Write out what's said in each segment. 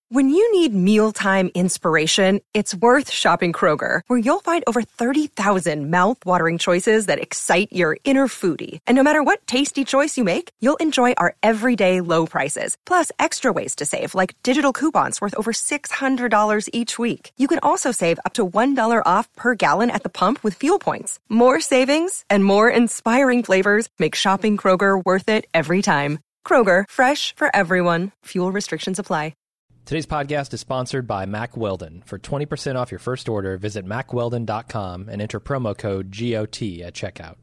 When you need mealtime inspiration, it's worth shopping Kroger, where you'll find over 30,000 mouth-watering choices that excite your inner foodie. And no matter what tasty choice you make, you'll enjoy our everyday low prices, plus extra ways to save, like digital coupons worth over $600 each week. You can also save up to $1 off per gallon at the pump with fuel points. More savings and more inspiring flavors make shopping Kroger worth it every time. Kroger, fresh for everyone. Fuel restrictions apply. Today's podcast is sponsored by Mack Weldon. For 20% off your first order, visit MackWeldon.com and enter promo code GOT at checkout.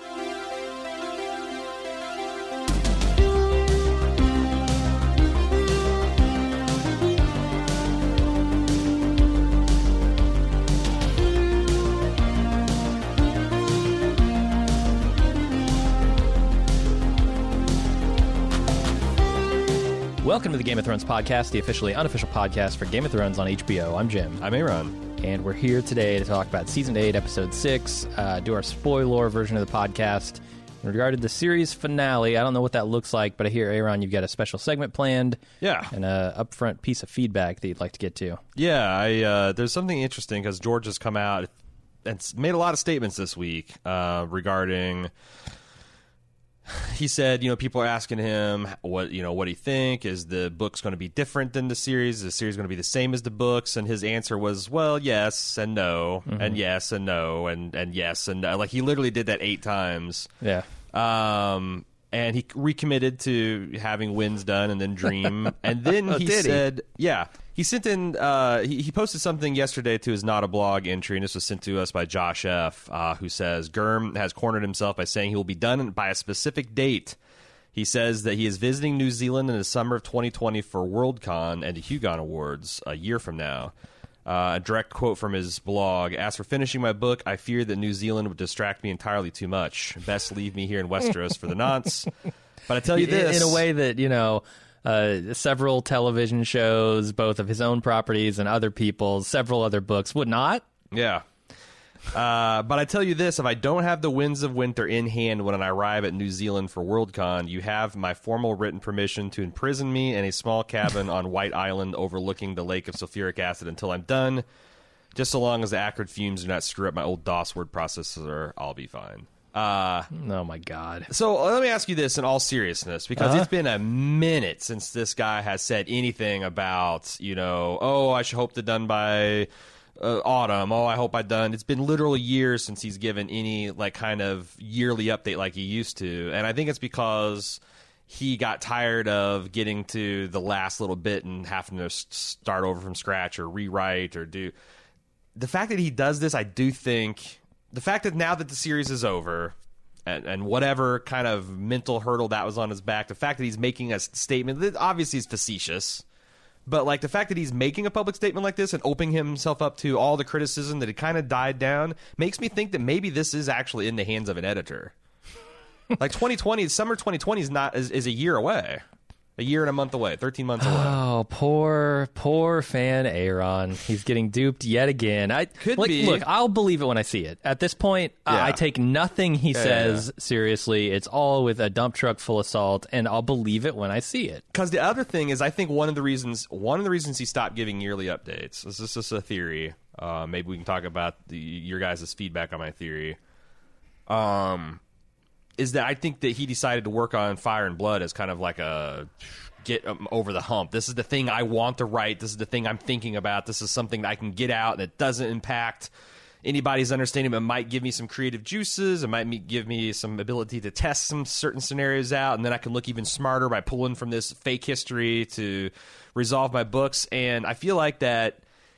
Welcome to the Game of Thrones podcast, the officially unofficial podcast for Game of Thrones on HBO. I'm Jim. I'm Aaron. And we're here today to talk about Season 8, Episode 6, do our spoiler version of the podcast. In regard to the series finale, I don't know what that looks like, but I hear, Aaron, you've got a special segment planned. Yeah. And an upfront piece of feedback that you'd like to get to. Yeah, there's something interesting because George has come out and made a lot of statements this week regarding... He said, people are asking him what do you think? Is the books going to be different than the series? Is the series going to be the same as the books? And his answer was, well, yes and no, and yes and no, and yes and no. Like, he literally did that 8 times. Yeah. And he recommitted to having Winds done and then Dream. And then he said, yeah. He sent in, he posted something yesterday to his Not a Blog entry, and this was sent to us by Josh F., who says, Gurm has cornered himself by saying he will be done by a specific date. He says that he is visiting New Zealand in the summer of 2020 for Worldcon and the Hugon Awards a year from now. A direct quote from his blog, as for finishing my book, I fear that New Zealand would distract me entirely too much. Best leave me here in Westeros for the nonce. But I tell you this. In a way that, several television shows, both of his own properties and other people's, several other books would not. Yeah. But I tell you this, if I don't have the Winds of Winter in hand when I arrive at New Zealand for Worldcon, you have my formal written permission to imprison me in a small cabin on White Island overlooking the lake of sulfuric acid until I'm done. Just so long as the acrid fumes do not screw up my old DOS word processor, I'll be fine. Oh my God. So let me ask you this in all seriousness, because it's been a minute since this guy has said anything about, I should hope they're done by autumn. I hope I'm done. It's been literally years since he's given any kind of yearly update like he used to. And I think it's because he got tired of getting to the last little bit and having to start over from scratch or rewrite or do. The fact that he does this, I do think... The fact that now that the series is over, and whatever kind of mental hurdle that was on his back, the fact that he's making a statement that obviously is facetious, but the fact that he's making a public statement like this and opening himself up to all the criticism that it kind of died down makes me think that maybe this is actually in the hands of an editor. 2020, summer 2020 is a year away. A year and a month away, 13 months away. Oh, poor fan Aaron. He's getting duped yet again. Could be. Look, I'll believe it when I see it. At this point, I take nothing he says seriously. It's all with a dump truck full of salt, and I'll believe it when I see it. Because the other thing is, I think one of the reasons he stopped giving yearly updates, this is just a theory. Maybe we can talk about your guys' feedback on my theory. Is that I think that he decided to work on Fire and Blood as kind of like a get over the hump. This is the thing I want to write. This is the thing I'm thinking about. This is something that I can get out that doesn't impact anybody's understanding. It might give me some creative juices. It might give me some ability to test some certain scenarios out, and then I can look even smarter by pulling from this fake history to resolve my books. And I feel like that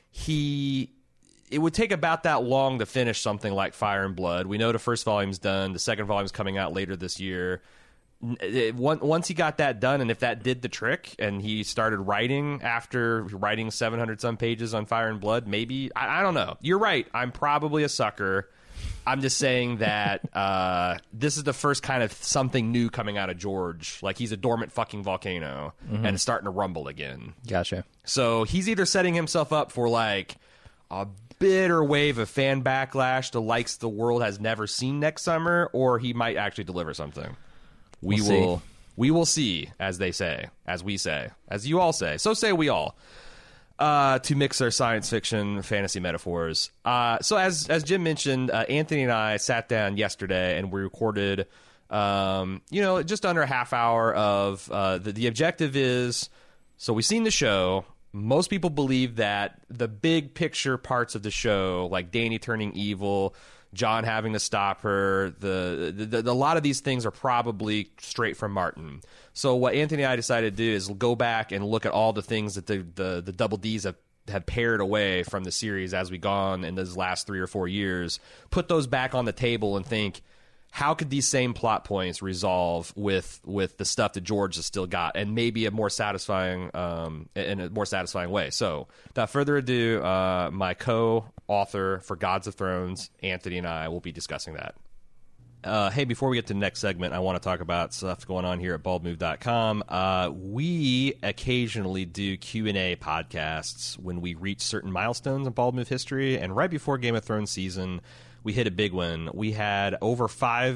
it would take about that long to finish something like Fire and Blood. We know the first volume's done. The second volume's coming out later this year. Once he got that done, and if that did the trick, and he started writing after writing 700-some pages on Fire and Blood, maybe... I don't know. You're right. I'm probably a sucker. I'm just saying that this is the first kind of something new coming out of George. Like, he's a dormant fucking volcano, and it's starting to rumble again. Gotcha. So he's either setting himself up for, a bitter wave of fan backlash to likes the world has never seen next summer, or he might actually deliver something. We will see, as they say, as we say, as you all say. So say we all. to mix their science fiction fantasy metaphors. So as Jim mentioned, Anthony and I sat down yesterday and we recorded, just under a half hour of the objective is, so we've seen the show. Most people believe that the big picture parts of the show, like Dany turning evil, Jon having to stop her, a lot of these things are probably straight from Martin. So what Anthony and I decided to do is go back and look at all the things that the Double Ds have pared away from the series as we've gone in those last 3 or 4 years, put those back on the table and think, how could these same plot points resolve with the stuff that George has still got, and maybe a more satisfying in a more satisfying way? So, without further ado, my co-author for Gods of Thrones, Anthony, and I will be discussing that. Hey, before we get to the next segment, I want to talk about stuff going on here at baldmove.com. We occasionally do Q&A podcasts when we reach certain milestones in Bald Move history, and right before Game of Thrones season, we hit a big one. We had over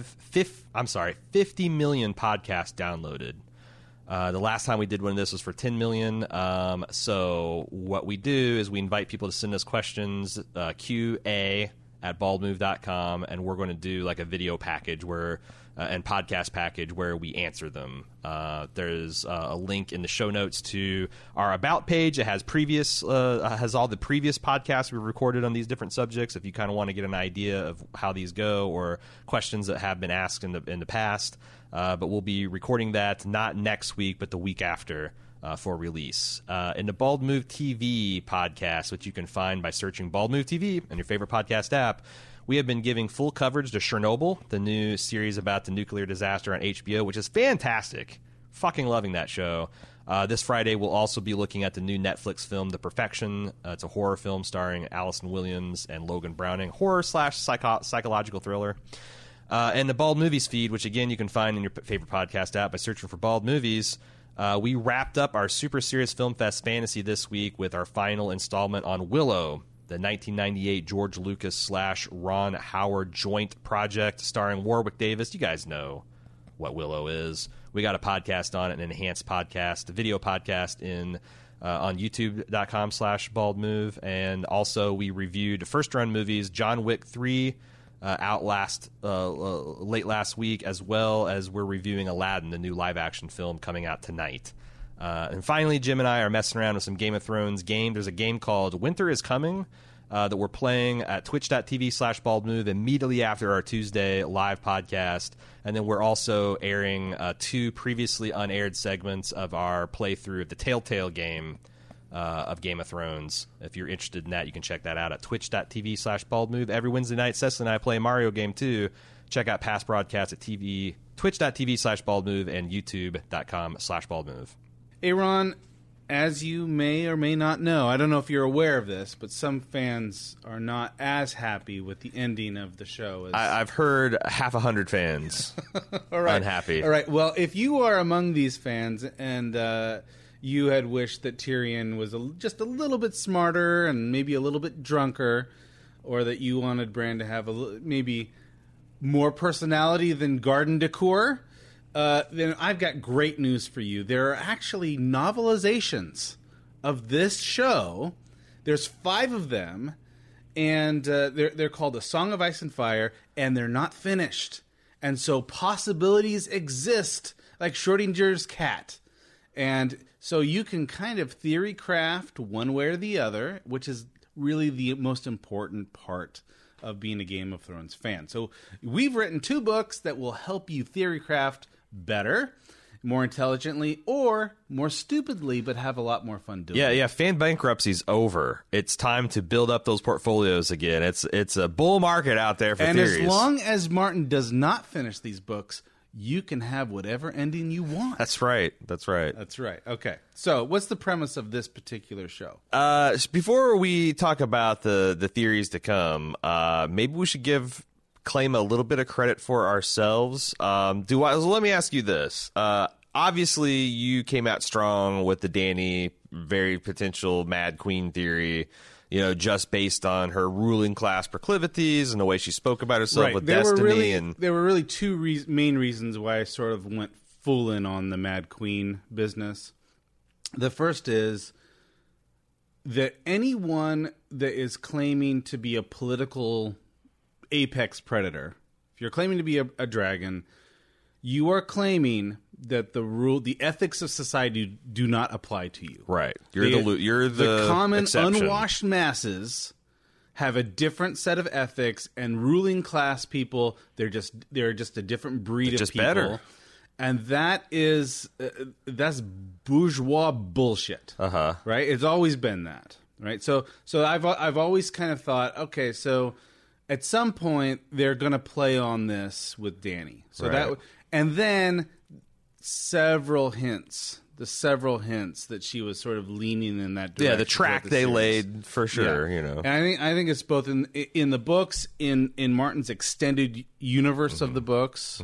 50 million podcasts downloaded. The last time we did one of this was for 10 million. So what we do is we invite people to send us questions, QA at baldmove.com, and we're going to do like a video package and podcast package where we answer them. There's a link in the show notes to our About page. It has has all the previous podcasts we recorded on these different subjects if you kind of want to get an idea of how these go or questions that have been asked in the past. But we'll be recording that not next week, but the week after for release. In the Bald Move TV podcast, which you can find by searching Bald Move TV in your favorite podcast app, we have been giving full coverage to Chernobyl, the new series about the nuclear disaster on HBO, which is fantastic. Fucking loving that show. This Friday, we'll also be looking at the new Netflix film, The Perfection. It's a horror film starring Allison Williams and Logan Browning. Horror / psychological thriller. And the Bald Movies feed, which, again, you can find in your favorite podcast app by searching for Bald Movies. We wrapped up our Super Serious Film Fest fantasy this week with our final installment on Willow, the 1998 George Lucas / Ron Howard joint project starring Warwick Davis. You guys know what Willow is. We got a podcast on it, an enhanced podcast, a video podcast on youtube.com/baldmove. And also we reviewed first-run movies, John Wick 3, out late last week, as well as we're reviewing Aladdin, the new live-action film coming out tonight. And finally, Jim and I are messing around with some Game of Thrones game. There's a game called Winter is Coming that we're playing at twitch.tv/baldmove immediately after our Tuesday live podcast. And then we're also airing 2 previously unaired segments of our playthrough of the Telltale game of Game of Thrones. If you're interested in that, you can check that out at twitch.tv/baldmove. Every Wednesday night, Seth and I play Mario Game 2. Check out past broadcasts at twitch.tv/baldmove and youtube.com/baldmove. Aaron, as you may or may not know, I don't know if you're aware of this, but some fans are not as happy with the ending of the show. I've heard 50 fans All right. unhappy. All right. Well, if you are among these fans and you had wished that Tyrion was just a little bit smarter and maybe a little bit drunker, or that you wanted Bran to have maybe more personality than garden decor, then I've got great news for you. There are actually novelizations of this show. There's 5 of them, and they're called A Song of Ice and Fire, and they're not finished. And so possibilities exist, like Schrodinger's cat. And so you can kind of theory craft one way or the other, which is really the most important part of being a Game of Thrones fan. So we've written 2 books that will help you theory craft better, more intelligently, or more stupidly, but have a lot more fun doing it. Yeah, fan bankruptcy's over. It's time to build up those portfolios again. It's a bull market out there for theories. And as long as Martin does not finish these books, you can have whatever ending you want. That's right. Okay. So what's the premise of this particular show? Before we talk about the theories to come, maybe we should claim a little bit of credit for ourselves. Let me ask you this. Obviously, you came out strong with the Dany very potential Mad Queen theory, just based on her ruling class proclivities and the way she spoke about herself with destiny. There were really 2 main reasons why I sort of went full in on the Mad Queen business. The first is that anyone that is claiming to be a political apex predator, if you're claiming to be a dragon, you are claiming that the ethics of society do not apply to you. Right. You're the common exception. unwashed masses have a different set of ethics, and ruling class people, they're just a different breed of just people. better. And that's bourgeois bullshit. Right? It's always been that. Right? So I've always kind of thought, okay, so at some point they're going to play on this with Dany. So Right. and then several hints that she was sort of leaning in that direction. Yeah, the track throughout they series. laid for sure. You know, And I think it's both in the books, in Martin's extended universe of the books,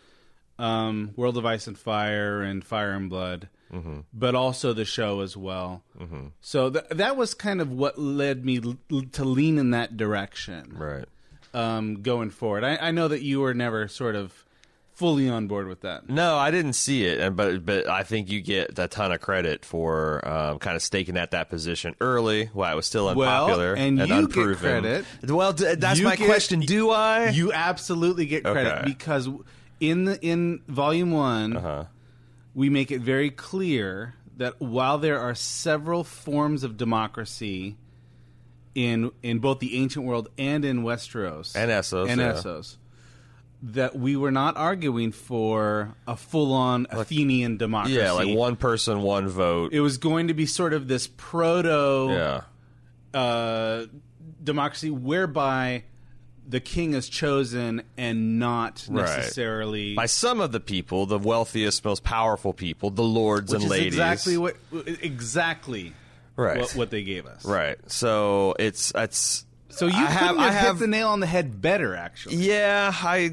World of Ice and Fire and Fire and Blood, but also the show as well. So that was kind of what led me to lean in that direction. right? Going forward, I know that you were never sort of fully on board with that. No, I didn't see it, but I think you get a ton of credit for kind of staking at that position early while it was still unpopular and you unproven. get credit. Well, that's You my get- question. Do I? You absolutely get credit Okay. because in Volume 1, we make it very clear that while there are several forms of democracy in both the ancient world and in Westeros And Essos, that we were not arguing for a full-on Athenian democracy. yeah, like one person, one vote. It was going to be sort of this proto Yeah, democracy whereby the king is chosen and not Right. necessarily by some of the people, the wealthiest, most powerful people, the lords which and is ladies. exactly Right. what they gave us. Right. So it's So you couldn't have hit the nail on the head better, actually. Yeah,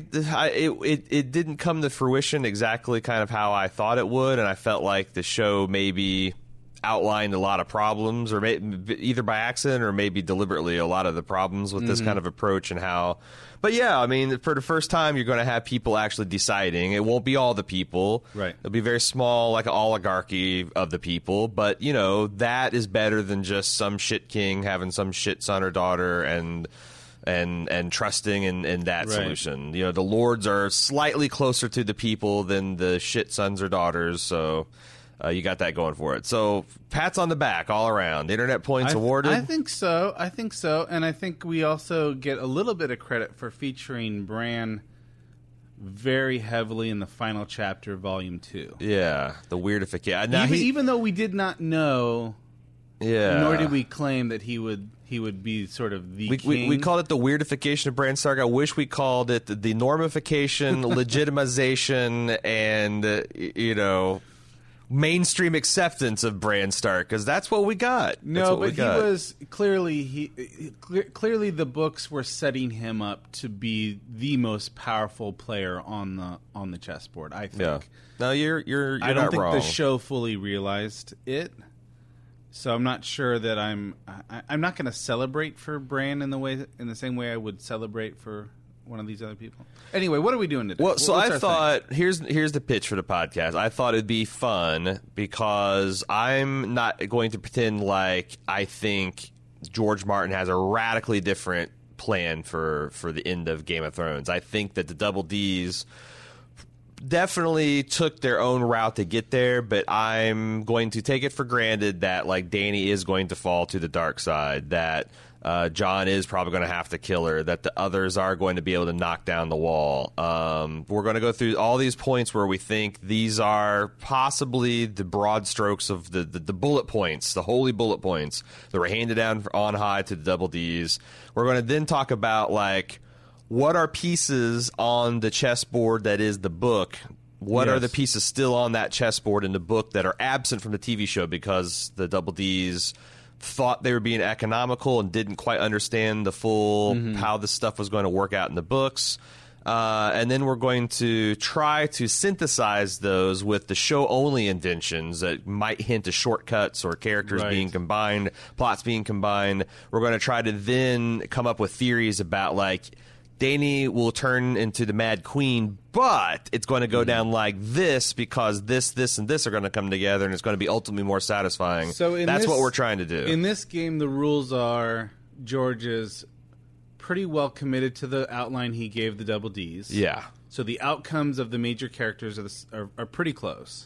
it didn't come to fruition exactly kind of how I thought it would, and I felt like the show maybe outlined a lot of problems, or either by accident or maybe deliberately a lot of the problems with this kind of approach and how. But yeah, I mean, for the first time, you're going to have people actually deciding. It won't be all the people. Right. It'll be very small, like an oligarchy of the people. But, you know, that is better than just some shit king having some shit son or daughter and trusting in that Right. solution. You know, the lords are slightly closer to the people than the shit sons or daughters, so you got that going for it. So pats on the back all around. Internet points awarded. I think so. And I think we also get a little bit of credit for featuring Bran very heavily in the final chapter of Volume 2. Yeah, the weirdification. Now Even though we did not know, yeah. nor did we claim that he would be sort of the king. We called it the weirdification of Bran Stark. I wish we called it the normification, legitimization, and you know, mainstream acceptance of Bran Stark, because that's what we got. No, but he was clearly clearly the books were setting him up to be the most powerful player on the chessboard. I think. Yeah. No, you're I don't not think wrong. the show fully realized it. So I'm not sure that I'm not going to celebrate for Bran in the same way I would celebrate for one of these other people. Anyway, what are we doing today? Well, so What's I our thought here's the pitch for the podcast. I thought it'd be fun because I'm not going to pretend like I think George Martin has a radically different plan for the end of Game of Thrones. I think that the Double Ds definitely took their own route to get there, but I'm going to take it for granted that like Dany is going to fall to the dark side, that Jon is probably going to have to kill her, that the others are going to be able to knock down the wall. We're going to go through all these points where we think these are possibly the broad strokes of the bullet points, the holy bullet points that were handed down on high to the Double Ds. We're going to then talk about like what are pieces on the chessboard that is the book. What are the pieces still on that chessboard in the book that are absent from the TV show because the Double Ds thought they were being economical and didn't quite understand the full how this stuff was going to work out in the books. And then we're going to try to synthesize those with the show-only inventions that might hint to shortcuts or characters being combined, plots being combined. We're going to try to then come up with theories about, like, Dany will turn into the Mad Queen, but it's going to go down like this because this, and this are going to come together, and it's going to be ultimately more satisfying. So that's what we're trying to do. In this game, the rules are George is pretty well committed to the outline he gave the Double Ds. Yeah. So the outcomes of the major characters are pretty close.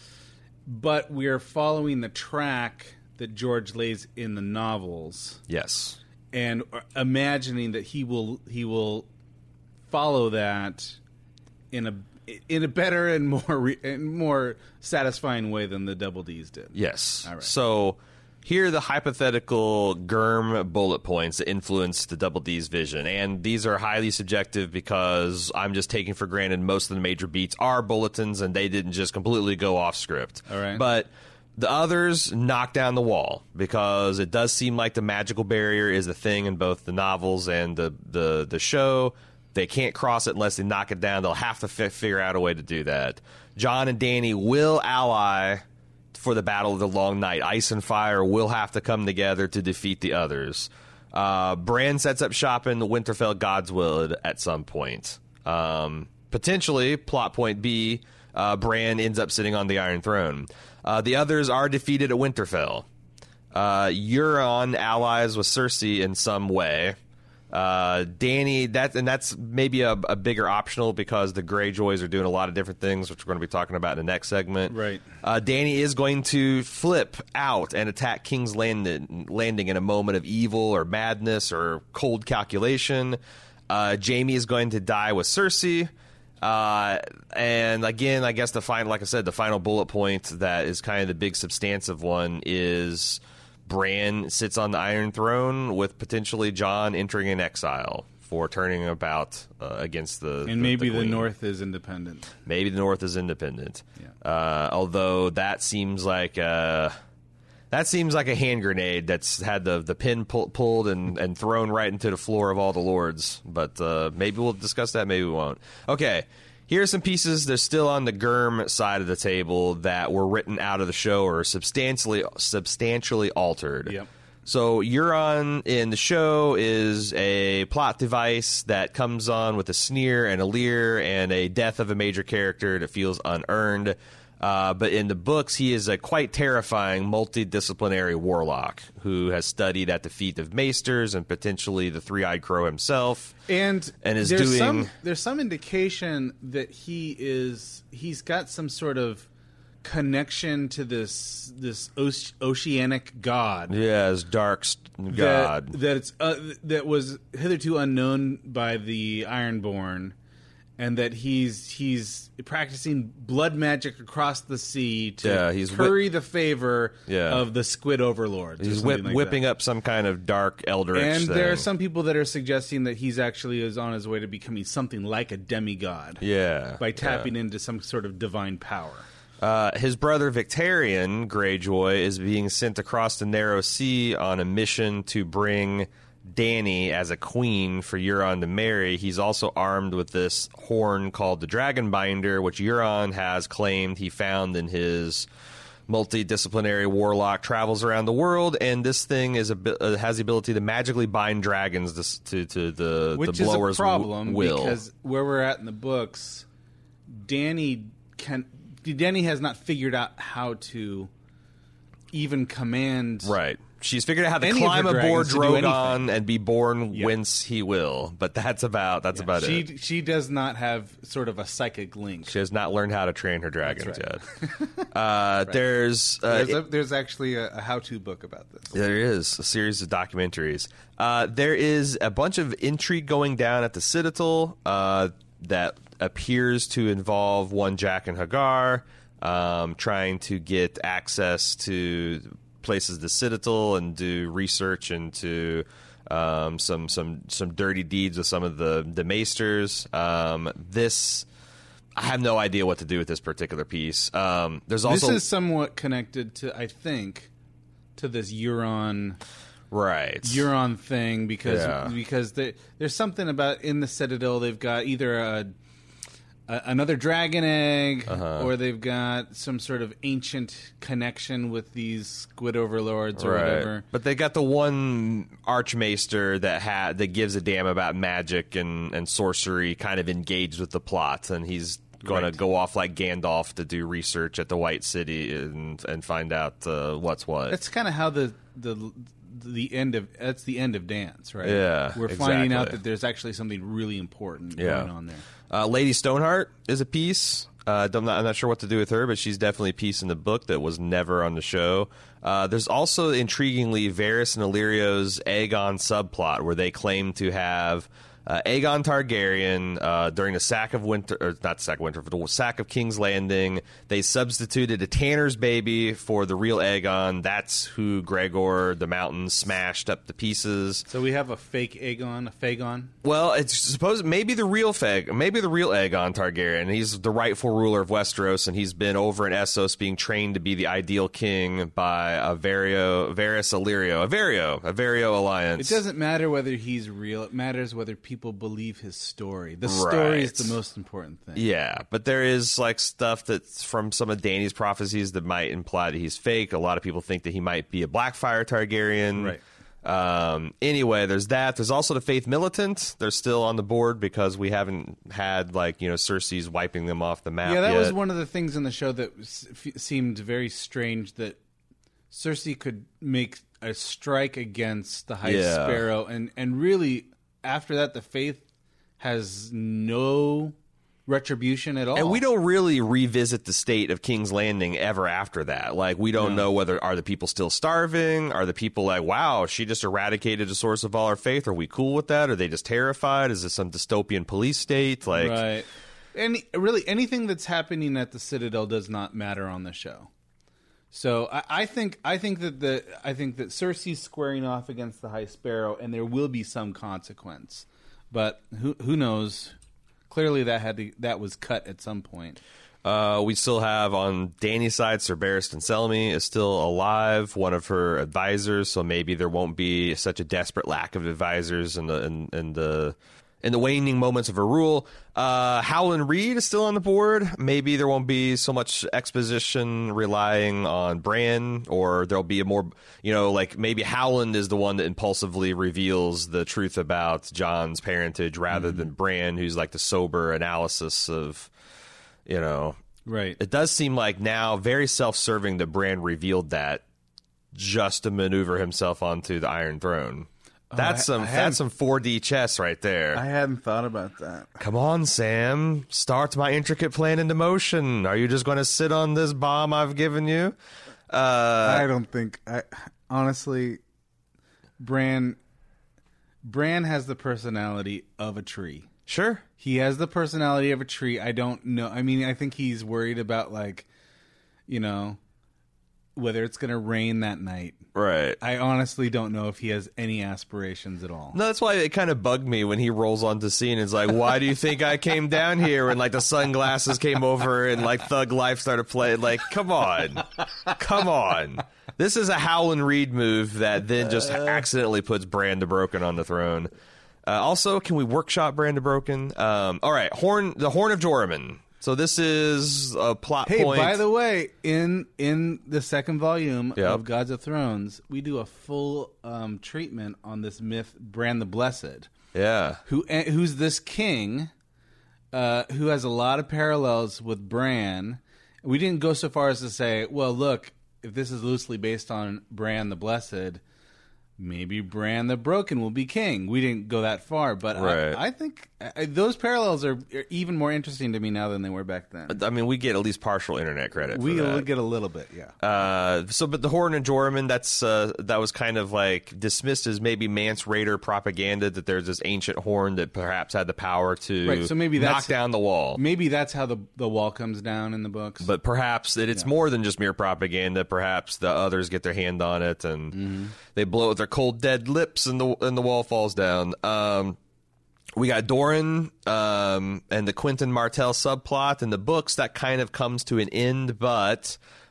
But we are following the track that George lays in the novels. Yes. And imagining that he will follow that in a better and more satisfying way than the Double Ds did. Yes. All right. So here are the hypothetical GURM bullet points that influence the Double D's vision. And these are highly subjective because I'm just taking for granted most of the major beats are bulletins and they didn't just completely go off script. All right. But the others knock down the wall because it does seem like the magical barrier is a thing in both the novels and the show. They can't cross it unless they knock it down. They'll have to figure out a way to do that. Jon and Dany will ally for the Battle of the Long Night. Ice and Fire will have to come together to defeat the others. Bran sets up shop in the Winterfell Godswood at some point. Potentially, plot point B, Bran ends up sitting on the Iron Throne. The others are defeated at Winterfell. Euron allies with Cersei in some way. Dany, that's maybe a bigger optional because the Greyjoys are doing a lot of different things, which we're going to be talking about in the next segment. Right. Dany is going to flip out and attack King's Landing in a moment of evil or madness or cold calculation. Jaime is going to die with Cersei. And again, I guess the final bullet point that is kind of the big substantive one is Bran sits on the Iron Throne with potentially Jon entering in exile for turning about against the and maybe the the Queen. North is independent. Maybe the North is independent. Yeah. Although that seems like a hand grenade that's had the pin pulled and thrown right into the floor of all the lords. But maybe we'll discuss that. Maybe we won't. Okay. Here are some pieces that are still on the GURM side of the table that were written out of the show or substantially altered. Yep. So Euron in the show is a plot device that comes on with a sneer and a leer and a death of a major character that feels unearned. But in the books, he is a quite terrifying multidisciplinary warlock who has studied at the feet of maesters and potentially the Three-Eyed Crow himself. And is there's some indication that he's got some sort of connection to this oceanic god. Yeah, his dark god that was hitherto unknown by the Ironborn. And that he's practicing blood magic across the sea to curry the favor of the Squid Overlords. He's whipping up some kind of dark eldritch and thing. there are some people that are suggesting that he's actually is on his way to becoming something like a demigod. Yeah. By tapping into some sort of divine power. His brother Victarion Greyjoy is being sent across the Narrow Sea on a mission to bring Dany as a queen for Euron to marry. He's also armed with this horn called the Dragonbinder, which Euron has claimed he found in his multidisciplinary warlock travels around the world, and this thing has the ability to magically bind dragons to the Which blower's is a problem will. Because where we're at in the books, Dany has not figured out how to even command. Right. She's figured out how to Any climb of her aboard dragons to do Drogon anything. and be born whence he will. But that's about it. She does not have sort of a psychic link. She has not learned how to train her dragons That's yet. There's actually a how-to book about this. There is a series of documentaries. There is a bunch of intrigue going down at the Citadel that appears to involve one Jack and Hagar trying to get access to places the Citadel and do research into some dirty deeds with some of the maesters. I have no idea what to do with this particular piece. There's also this is somewhat connected to, I think, to this Euron thing because there's something about in the Citadel they've got either another dragon egg, or they've got some sort of ancient connection with these squid overlords or whatever. But they got the one archmaester that gives a damn about magic and sorcery, kind of engaged with the plot, and he's going to go off like Gandalf to do research at the White City and find out what's what. That's kind of how the end of Dance, right? Yeah, we're finding out that there's actually something really important going on there. Lady Stoneheart is a piece. I'm not sure what to do with her, but she's definitely a piece in the book that was never on the show. There's also, intriguingly, Varys and Illyrio's Aegon subplot, where they claim to have Aegon Targaryen during the sack of the sack of King's Landing. They substituted a Tanner's baby for the real Aegon. That's who Gregor the Mountain smashed up to pieces. So we have a fake Aegon, a Fagon. Well, it's supposed maybe the real Aegon Targaryen. He's the rightful ruler of Westeros, and he's been over in Essos being trained to be the ideal king by Varys Illyrio, a Vario alliance. It doesn't matter whether he's real. It matters whether people believe his story. The story is the most important thing. Yeah, but there is like stuff that's from some of Dany's prophecies that might imply that he's fake. A lot of people think that he might be a Blackfyre Targaryen. Right. Anyway, there's that. There's also the Faith Militant. They're still on the board because we haven't had Cersei's wiping them off the map. Yeah, that yet. was one of the things in the show that seemed very strange, that Cersei could make a strike against the High Sparrow, and really after that the Faith has no retribution at all. And we don't really revisit the state of King's Landing ever after that. Like, we don't know whether, are the people still starving? Are the people like, wow, she just eradicated a source of all our faith? Are we cool with that? Are they just terrified? Is this some dystopian police state? Like, right. And really, anything that's happening at the Citadel does not matter on the show. So I think that Cersei's squaring off against the High Sparrow, and there will be some consequence. But who knows? Clearly, that was cut at some point. We still have on Dany's side, Sir Barristan Selmy is still alive, one of her advisors. So maybe there won't be such a desperate lack of advisors in the waning moments of her rule. Howland Reed is still on the board. Maybe there won't be so much exposition relying on Bran, or there'll be a more, maybe Howland is the one that impulsively reveals the truth about Jon's parentage rather than Bran, who's like the sober analysis of, Right. It does seem like now very self-serving that Bran revealed that just to maneuver himself onto the Iron Throne. That's some 4D chess right there. I hadn't thought about that. Come on, Sam. Start my intricate plan into motion. Are you just going to sit on this bomb I've given you? I don't think... honestly, Bran has the personality of a tree. Sure. He has the personality of a tree. I don't know. I mean, I think he's worried about, whether it's going to rain that night. Right. I honestly don't know if he has any aspirations at all. No, that's why it kind of bugged me when he rolls onto scene. It's like, why do you think I came down here? And the sunglasses came over and Thug Life started playing. Like, come on. Come on. This is a Howland Reed move that then just accidentally puts Bran the Broken on the throne. Also, can we workshop Bran the Broken? All right, the Horn of Joramun. So this is a plot point. Hey, by the way, in the second volume of Gods of Thrones, we do a full treatment on this myth, Bran the Blessed. Yeah. Who's this king who has a lot of parallels with Bran. We didn't go so far as to say, well, look, if this is loosely based on Bran the Blessed, maybe Bran the Broken will be king. We didn't go that far, but right. I think those parallels are even more interesting to me now than they were back then. I mean, we get at least partial internet credit. We get a little bit, yeah. But the Horn of Joramun, that was kind of dismissed as maybe Mance Raider propaganda, that there's this ancient horn that perhaps had the power to so maybe knock down the wall. Maybe that's how the wall comes down in the books. But perhaps it's more than just mere propaganda. Perhaps the others get their hand on it and they blow it with their cold dead lips and the wall falls down. We got Doran and the Quentin Martell subplot in the books that kind of comes to an end, but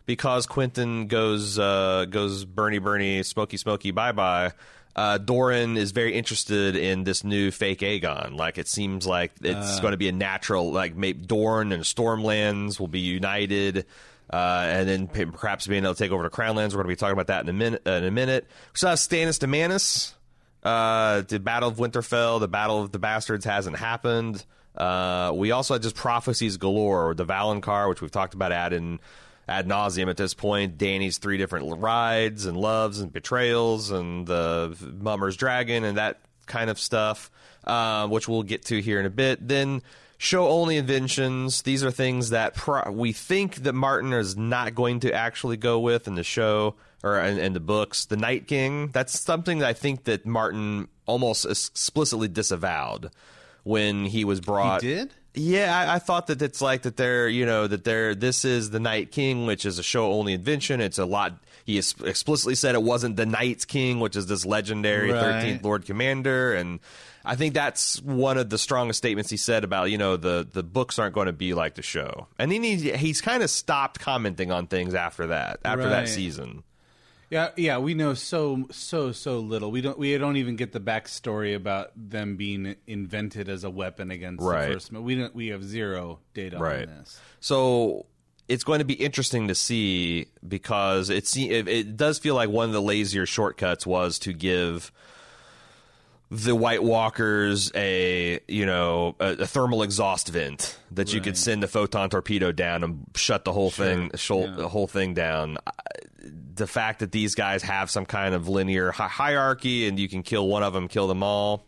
because Quentin goes Bernie, Smokey, bye-bye, Doran is very interested in this new fake Aegon. Like, it seems like it's going to be a natural, like, maybe Dorne and Stormlands will be united, and then perhaps being able to take over the Crownlands. We're going to be talking about that in a minute. We still have Stannis Daenerys. The Battle of Winterfell, the Battle of the Bastards hasn't happened. We also had just prophecies galore, the Valonqar, which we've talked about ad nauseum at this point. Dany's 3 different rides and loves and betrayals, and the Mummer's Dragon and that kind of stuff, which we'll get to here in a bit. Then show-only inventions. These are things that we think that Martin is not going to actually go with in the show or in the books. The Night King, that's something that I think that Martin almost explicitly disavowed when he was brought. He did? Yeah, I thought that it's like that this is the Night King, which is a show-only invention. It's a lot. He explicitly said it wasn't the Night's King, which is this legendary 13th Lord Commander, and I think that's one of the strongest statements he said about, the books aren't going to be like the show. And then he's kind of stopped commenting on things after that season. Yeah, we know so little. We don't even get the backstory about them being invented as a weapon against the First Men. We have zero data on this. So it's going to be interesting to see, because it does feel like one of the lazier shortcuts was to give the White Walkers a thermal exhaust vent that you could send a photon torpedo down and shut the whole thing down. The fact that these guys have some kind of linear hierarchy and you can kill one of them, kill them all,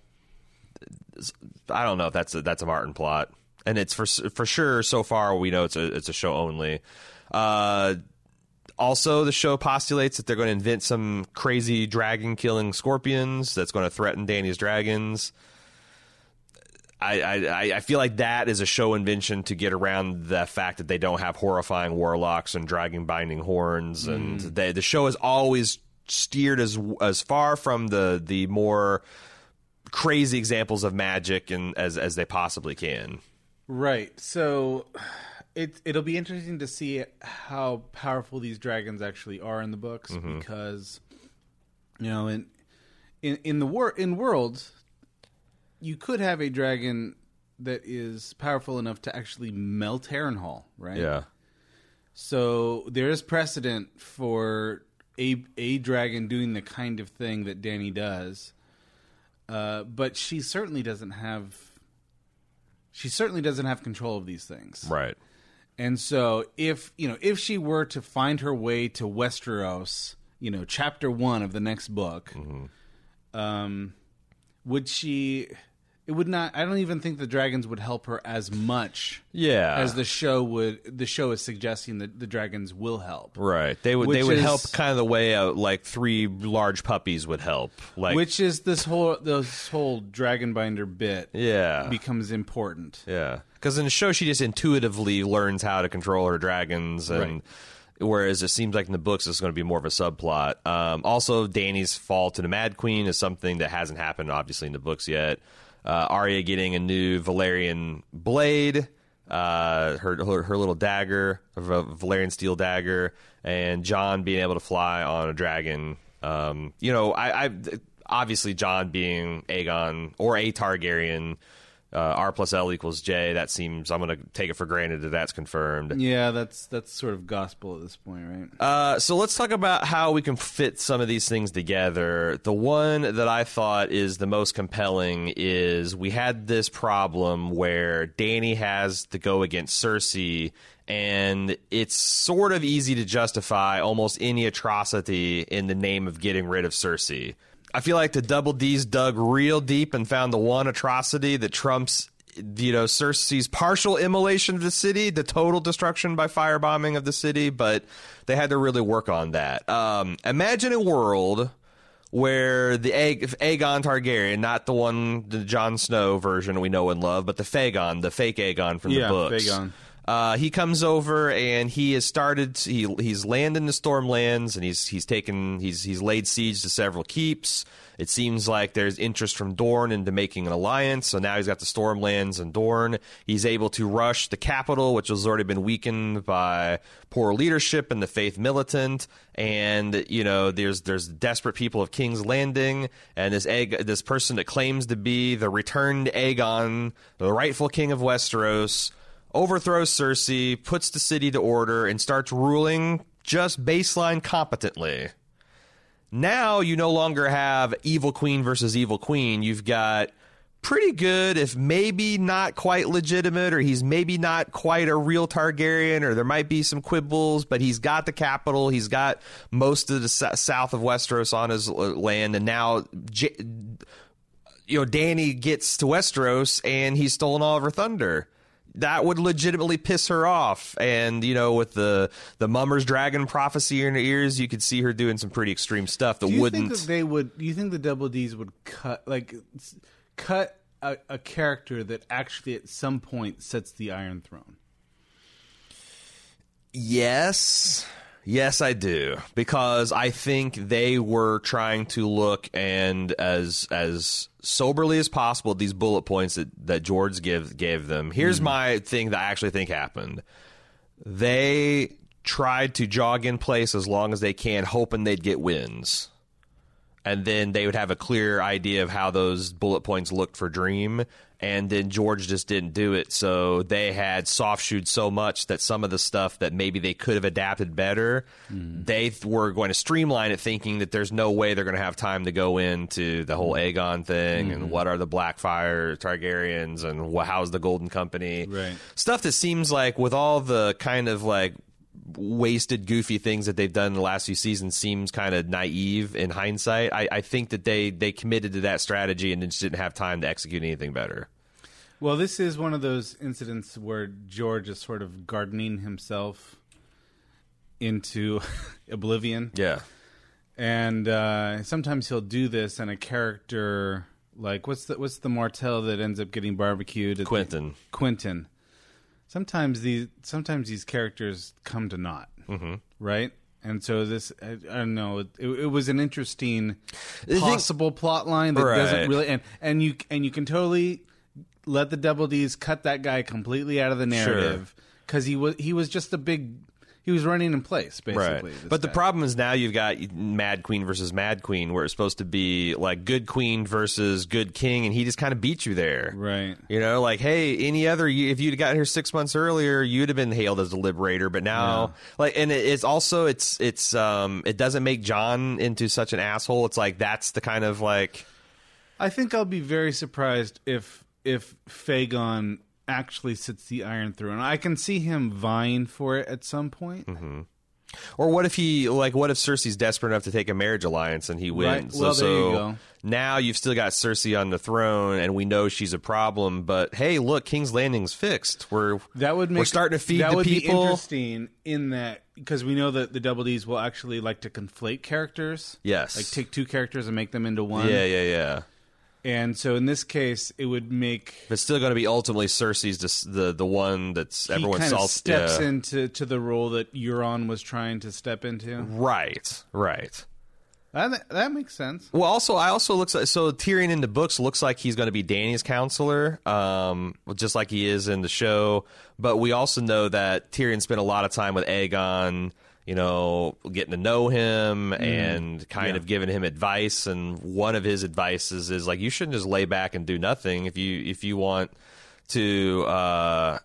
I don't know if that's a Martin plot. And it's for sure, so far we know it's a show only. Also, the show postulates that they're going to invent some crazy dragon-killing scorpions that's going to threaten Dany's dragons. I feel like that is a show invention to get around the fact that they don't have horrifying warlocks and dragon-binding horns. And the show has always steered as far from the more crazy examples of magic and as they possibly can. Right. So it'll be interesting to see how powerful these dragons actually are in the books, because in worlds, you could have a dragon that is powerful enough to actually melt Harrenhal, right? Yeah. So there is precedent for a dragon doing the kind of thing that Dany does, but she certainly doesn't have control of these things, right? And so if she were to find her way to Westeros, chapter 1 of the next book, would she? It would not. I don't even think the dragons would help her as much. As the show would. The show is suggesting that the dragons will help. Right. They would help kind of the way like 3 large puppies would help. Like, which is this whole Dragonbinder bit. Yeah. Becomes important. Yeah. Because in the show, she just intuitively learns how to control her dragons, and whereas it seems like in the books it's going to be more of a subplot. Also, Dany's fall to the Mad Queen is something that hasn't happened, obviously, in the books yet. Arya getting a new Valyrian blade, her little dagger, a Valyrian steel dagger, and Jon being able to fly on a dragon. I obviously Jon being Aegon or a Targaryen. R plus L equals J. That seems, I'm going to take it for granted that that's confirmed. Yeah, that's sort of gospel at this point, right? So let's talk about how we can fit some of these things together. The one that I thought is the most compelling is we had this problem where Dany has to go against Cersei, and it's sort of easy to justify almost any atrocity in the name of getting rid of Cersei. I feel like the Double D's dug real deep and found the one atrocity that trumps, Cersei's partial immolation of the city, the total destruction by firebombing of the city, but they had to really work on that. Imagine a world where the Aegon Targaryen, not the Jon Snow version we know and love, but the Fagon, the fake Aegon from the books. He comes over and he has started. He's landed in the Stormlands and he's laid siege to several keeps. It seems like there's interest from Dorne into making an alliance. So now he's got the Stormlands and Dorne. He's able to rush the capital, which has already been weakened by poor leadership and the Faith Militant. And there's desperate people of King's Landing, and this person that claims to be the returned Aegon, the rightful king of Westeros, overthrows Cersei, puts the city to order, and starts ruling just baseline competently. Now you no longer have evil queen versus evil queen. You've got pretty good, if maybe not quite legitimate, or he's maybe not quite a real Targaryen, or there might be some quibbles, but he's got the capital. He's got most of the south of Westeros on his land, and now Dany gets to Westeros, and he's stolen all of her thunder. That would legitimately piss her off. And, with the Mummer's Dragon prophecy in her ears, you could see her doing some pretty extreme stuff that wouldn't... Do you think the Double Ds would cut a character that actually at some point sets the Iron Throne? Yes, I do, because I think they were trying to look and as soberly as possible at these bullet points that George gave them. Here's my thing that I actually think happened. They tried to jog in place as long as they can, hoping they'd get wins. And then they would have a clear idea of how those bullet points looked for Dream. And then George just didn't do it. So they had soft shoed so much that some of the stuff that maybe they could have adapted better, they were going to streamline it, thinking that there's no way they're going to have time to go into the whole Aegon thing and what are the Blackfire Targaryens and how's the Golden Company. Right. Stuff that seems like with all the kind of like wasted, goofy things that they've done in the last few seasons seems kind of naive in hindsight. I think that they committed to that strategy and just didn't have time to execute anything better. Well, this is one of those incidents where George is sort of gardening himself into oblivion. Yeah. And sometimes he'll do this, and a character like what's the Martell that ends up getting barbecued? Quentin. Sometimes these characters come to naught, right? And so this, I don't know, it was an interesting possible plot line that doesn't really, and you can totally let the Double Ds cut that guy completely out of the narrative because he was just he was running in place, basically. Right. But the problem is now you've got Mad Queen versus Mad Queen, where it's supposed to be like good queen versus good king, and he just kind of beat you there. Right. Like, hey, if you'd gotten here 6 months earlier, you'd have been hailed as the liberator. But now, and it's also, it doesn't make Jon into such an asshole. It's like, that's the kind of like... I think I'll be very surprised if Fagon actually sits the Iron Throne. I can see him vying for it at some point. Mm-hmm. Or what if Cersei's desperate enough to take a marriage alliance and he wins? Right. Well, there you go. Now you've still got Cersei on the throne, and we know she's a problem. But hey, look, King's Landing's fixed. We're starting to feed the people. That would be interesting in that, because we know that the Double Ds will actually like to conflate characters. Yes, like take two characters and make them into one. Yeah. And so in this case, it would make... It's still going to be ultimately Cersei's the one that's everyone's... He kind of steps into the role that Euron was trying to step into. Right. That makes sense. Well, I also looks like... So Tyrion in the books looks like he's going to be Dany's counselor, just like he is in the show. But we also know that Tyrion spent a lot of time with Aegon... getting to know him and kind of giving him advice. And one of his advices is like, you shouldn't just lay back and do nothing. If you want to,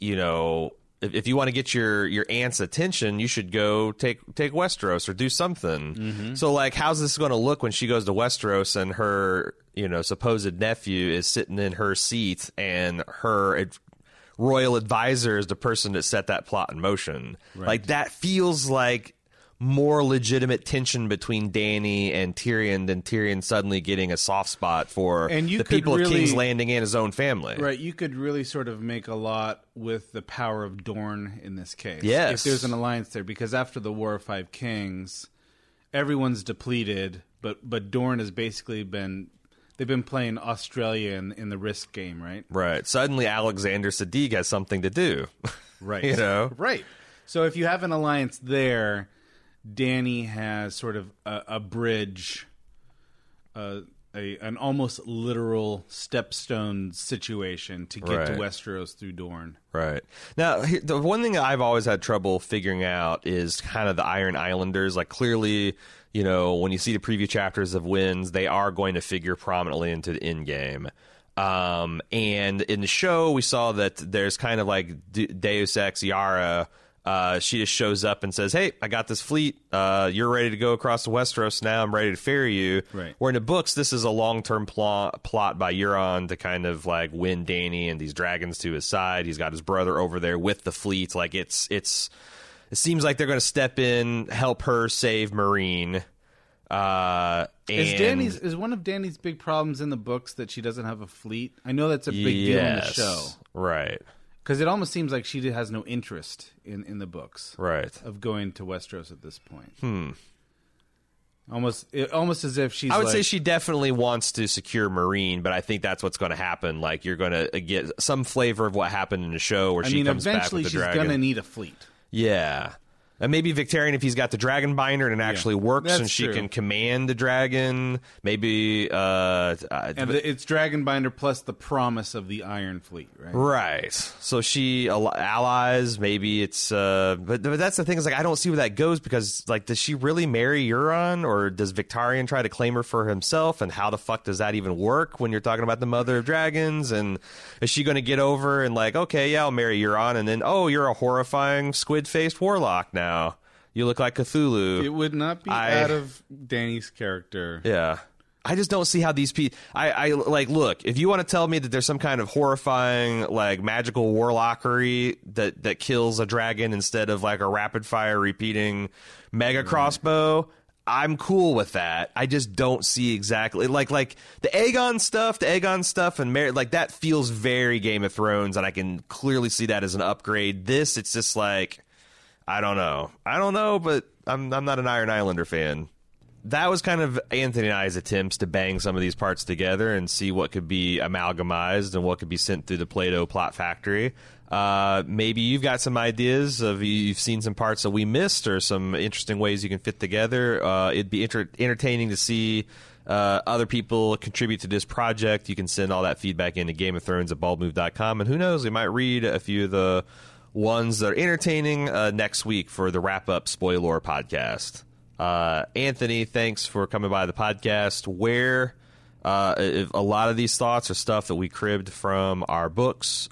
if you want to get your aunt's attention, you should go take Westeros or do something. Mm-hmm. So like, how's this going to look when she goes to Westeros and her, supposed nephew is sitting in her seat and her royal advisor is the person that set that plot in motion. Right. Like, that feels like more legitimate tension between Dany and Tyrion than Tyrion suddenly getting a soft spot for the people of King's Landing and his own family. Right, you could really sort of make a lot with the power of Dorne in this case. Yes. If there's an alliance there, because after the War of Five Kings, everyone's depleted, but Dorne has basically been... They've been playing Australia in the Risk game, right? Right. Suddenly Alexander Siddig has something to do. Right. You know? Right. So if you have an alliance there, Dany has sort of a bridge, an almost literal stepstone situation to get to Right. Westeros through Dorne. Right. Now, the one thing that I've always had trouble figuring out is kind of the Iron Islanders. Like, clearly, you know, when you see the preview chapters of Winds, they are going to figure prominently into the end game. And in the show, we saw that there's kind of like Deus Ex Yara. She just shows up and says, "Hey, I got this fleet. You're ready to go across the Westeros now. I'm ready to ferry you." Right. Where in the books, this is a long-term plot by Euron to kind of like win Dany and these dragons to his side. He's got his brother over there with the fleet. Like it seems like they're going to step in, help her save Meereen. Is one of Dany's big problems in the books that she doesn't have a fleet? I know that's a big deal in the show. Right. Because it almost seems like she has no interest in the books. Right. Of going to Westeros at this point. Almost as if she's I would say she definitely wants to secure Meereen, but I think that's what's going to happen. Like, you're going to get some flavor of what happened in the show where she comes back eventually with the she's dragon. going to need a fleet. Yeah. And maybe Victarion, if he's got the dragon binder and it actually works, That's and she true. can command the dragon. Maybe And it's Dragonbinder plus the promise of the Iron Fleet, right? right. So she allies. Maybe it's but that's the thing, is like, I don't see where that goes, because like, does she really marry Euron, or does Victarion try to claim her for himself? And how the fuck does that even work when you're talking about the Mother of Dragons? And is she going to get over and like, okay, yeah, I'll marry Euron, and then, oh, you're a horrifying squid-faced warlock now. You look like Cthulhu. It would not be out of Dany's character. Yeah. I just don't see how these people... I like, look, if you want to tell me that there's some kind of horrifying, like, magical warlockery that kills a dragon instead of, like, a rapid-fire repeating mega crossbow, I'm cool with that. I just don't see exactly... Like the Aegon stuff and like, that feels very Game of Thrones, and I can clearly see that as an upgrade. This, it's just like... I don't know, but I'm not an Iron Islander fan. That was kind of Anthony and I's attempts to bang some of these parts together and see what could be amalgamized and what could be sent through the Play-Doh plot factory. Maybe you've got some ideas of, you've seen some parts that we missed, or some interesting ways you can fit together. It'd be entertaining to see other people contribute to this project. You can send all that feedback into GameOfThrones@baldmove.com, and who knows, we might read a few of the ones that are entertaining next week for the wrap-up Spoiler podcast. Anthony, thanks for coming by the podcast. Where a lot of these thoughts are stuff that we cribbed from our books.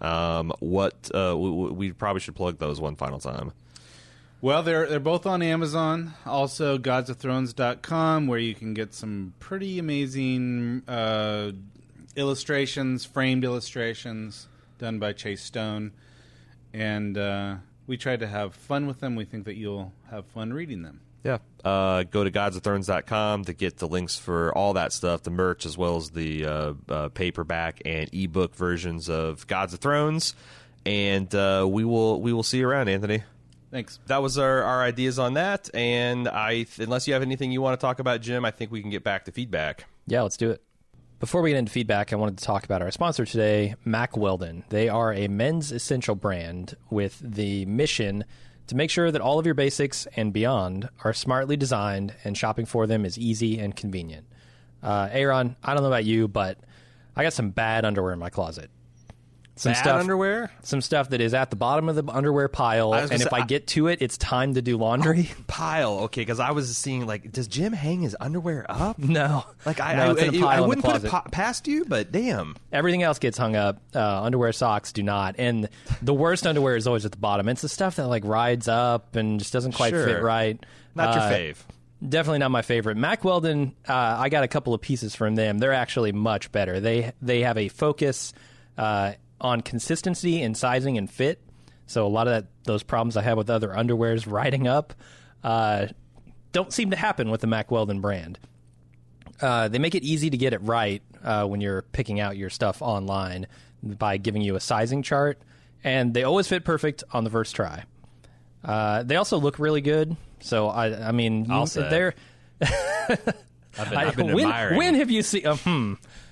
We probably should plug those one final time. Well, they're both on Amazon. Also, godsofthrones.com, where you can get some pretty amazing illustrations, framed illustrations done by Chase Stone. And we tried to have fun with them. We think that you'll have fun reading them. Yeah. Go to godsofthrones.com to get the links for all that stuff, the merch, as well as the paperback and ebook versions of Gods of Thrones. And we will see you around, Anthony. Thanks. That was our ideas on that. And unless you have anything you want to talk about, Jim, I think we can get back to feedback. Yeah, let's do it. Before we get into feedback, I wanted to talk about our sponsor today, Mack Weldon. They are a men's essential brand with the mission to make sure that all of your basics and beyond are smartly designed, and shopping for them is easy and convenient. Aaron, I don't know about you, but I got some bad underwear in my closet. Some Underwear? Some stuff that is at the bottom of the underwear pile, and if I get to it, it's time to do laundry. Pile, okay, because I was seeing, like, does Jim hang his underwear up? No. Like, No, it's in a pile I in wouldn't the put it closet. past you, but damn. Everything else gets hung up. Underwear, socks do not. And the worst underwear is always at the bottom. It's the stuff that like rides up and just doesn't quite Sure. fit right. Not your fave. Definitely not my favorite. Mack Weldon, I got a couple of pieces from them. They're actually much better. They have a focus on consistency and sizing and fit. So a lot of those problems I have with other underwears riding up don't seem to happen with the Mack Weldon brand. They make it easy to get it right when you're picking out your stuff online by giving you a sizing chart, and they always fit perfect on the first try. They also look really good, so I mean, I'll say. they're. I've been admiring. When have you seen?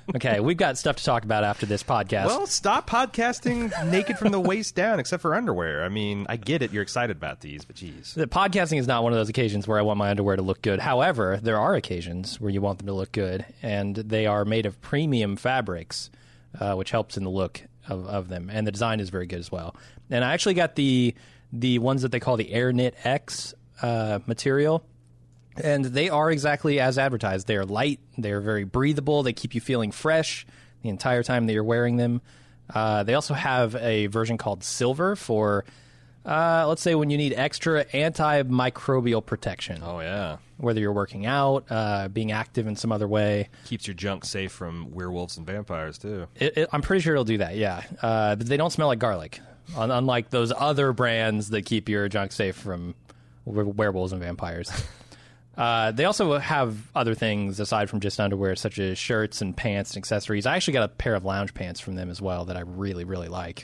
Okay, we've got stuff to talk about after this podcast. Well, stop podcasting naked from the waist down, except for underwear. I mean, I get it. You're excited about these, but geez. The podcasting is not one of those occasions where I want my underwear to look good. However, there are occasions where you want them to look good, and they are made of premium fabrics, which helps in the look of them, and the design is very good as well. And I actually got the ones that they call the AirKnit X material, and they are exactly as advertised. They are light, they are very breathable, they keep you feeling fresh the entire time that you're wearing them. They also have a version called Silver for, let's say, when you need extra antimicrobial protection. Oh, yeah. Whether you're working out, being active in some other way. Keeps your junk safe from werewolves and vampires, too. I'm pretty sure it'll do that, yeah. But they don't smell like garlic, unlike those other brands that keep your junk safe from werewolves and vampires. They also have other things aside from just underwear, such as shirts and pants and accessories. I actually got a pair of lounge pants from them as well that I really, really like.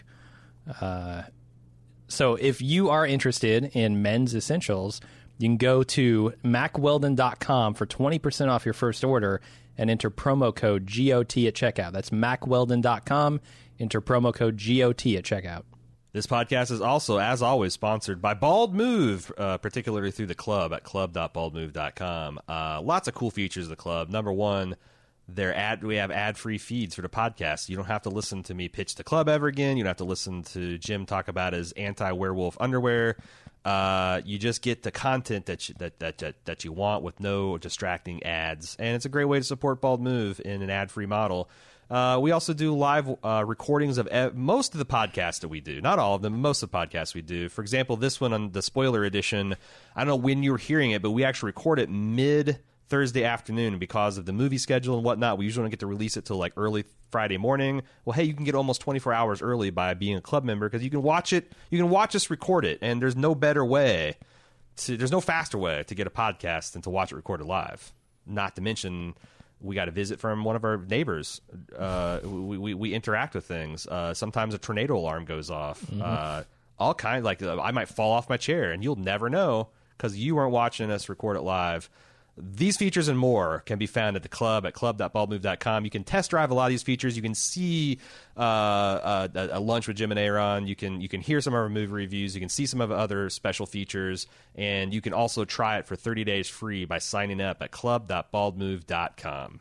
So if you are interested in men's essentials, you can go to MacWeldon.com for 20% off your first order and enter promo code GOT at checkout. That's MacWeldon.com. Enter promo code GOT at checkout. This podcast is also, as always, sponsored by Bald Move, particularly through the club at club.baldmove.com. Lots of cool features of the club. Number one, we have ad-free feeds for the podcast. You don't have to listen to me pitch the club ever again. You don't have to listen to Jim talk about his anti-werewolf underwear. You just get the content that you want with no distracting ads. And it's a great way to support Bald Move in an ad-free model. We also do live recordings of most of the podcasts that we do. Not all of them, most of the podcasts we do. For example, this one on the spoiler edition, I don't know when you're hearing it, but we actually record it mid-Thursday afternoon because of the movie schedule and whatnot. We usually don't get to release it till like early Friday morning. Well, hey, you can get almost 24 hours early by being a club member because you can watch it. You can watch us record it, and there's no better way. There's no faster way to get a podcast than to watch it recorded live. Not to mention, we got a visit from one of our neighbors. We interact with things. Sometimes a tornado alarm goes off. Mm-hmm. All kinds, like I might fall off my chair, and you'll never know because you weren't watching us record it live. These features and more can be found at the club at club.baldmove.com. You can test drive a lot of these features. You can see a lunch with Jim and Aaron. You can hear some of our movie reviews. You can see some of the other special features. And you can also try it for 30 days free by signing up at club.baldmove.com.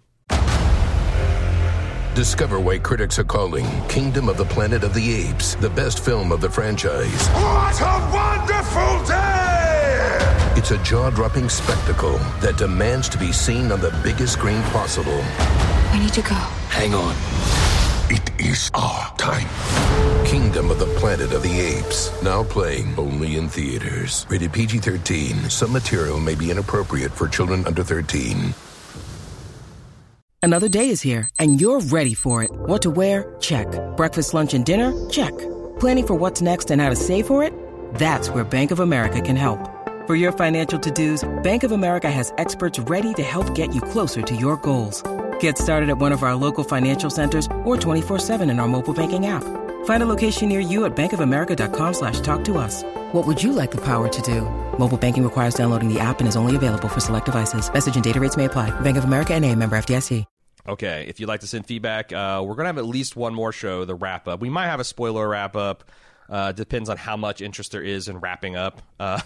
Discover why critics are calling Kingdom of the Planet of the Apes the best film of the franchise. What a wonderful day! It's a jaw-dropping spectacle that demands to be seen on the biggest screen possible. We need to go. Hang on. It is our time. Kingdom of the Planet of the Apes. Now playing only in theaters. Rated PG-13. Some material may be inappropriate for children under 13. Another day is here, and you're ready for it. What to wear? Check. Breakfast, lunch, and dinner? Check. Planning for what's next and how to save for it? That's where Bank of America can help. For your financial to-dos, Bank of America has experts ready to help get you closer to your goals. Get started at one of our local financial centers or 24/7 in our mobile banking app. Find a location near you at bankofamerica.com/talktous. What would you like the power to do? Mobile banking requires downloading the app and is only available for select devices. Message and data rates may apply. Bank of America NA, member FDIC. Okay, if you'd like to send feedback, we're going to have at least one more show, the wrap-up. We might have a spoiler wrap-up. Depends on how much interest there is in wrapping up.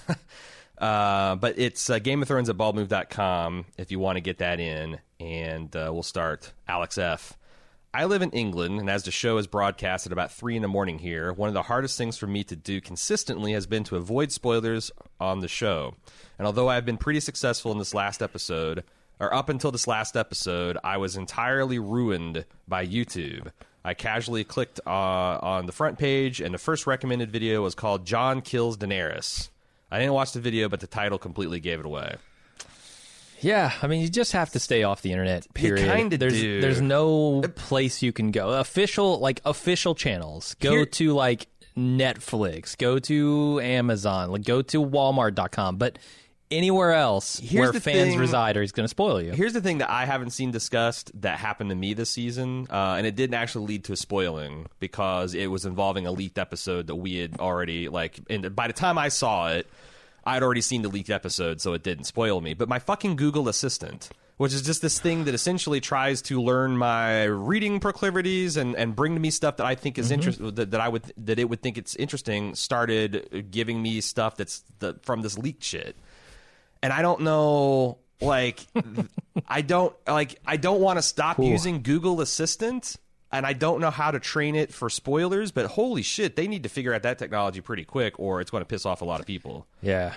But it's Game of Thrones at baldmove.com if you want to get that in. And we'll start. Alex F. I live in England, and as the show is broadcast at about 3 in the morning here, one of the hardest things for me to do consistently has been to avoid spoilers on the show. And although I've been pretty successful in this last episode, or up until this last episode, I was entirely ruined by YouTube. I casually clicked on the front page, and the first recommended video was called Jon Kills Daenerys. I didn't watch the video, but the title completely gave it away. Yeah, I mean, you just have to stay off the internet, period. You kind of do. There's no place you can go. Official channels. Go to, like, Netflix. Go to Amazon. Like, go to Walmart.com. But anywhere else where fans reside is going to spoil you. Here's the thing that I haven't seen discussed that happened to me this season, and it didn't actually lead to a spoiling because it was involving a leaked episode that we had already, and by the time I saw it, I'd already seen the leaked episode, so it didn't spoil me. But my fucking Google Assistant which is just this thing that essentially tries to learn my reading proclivities and bring to me stuff that I think is interesting, that it would think it's interesting, started giving me stuff that's from this leaked shit. And I don't know, like, I don't want to stop using Google Assistant, and I don't know how to train it for spoilers, but holy shit, they need to figure out that technology pretty quick, or it's going to piss off a lot of people. Yeah.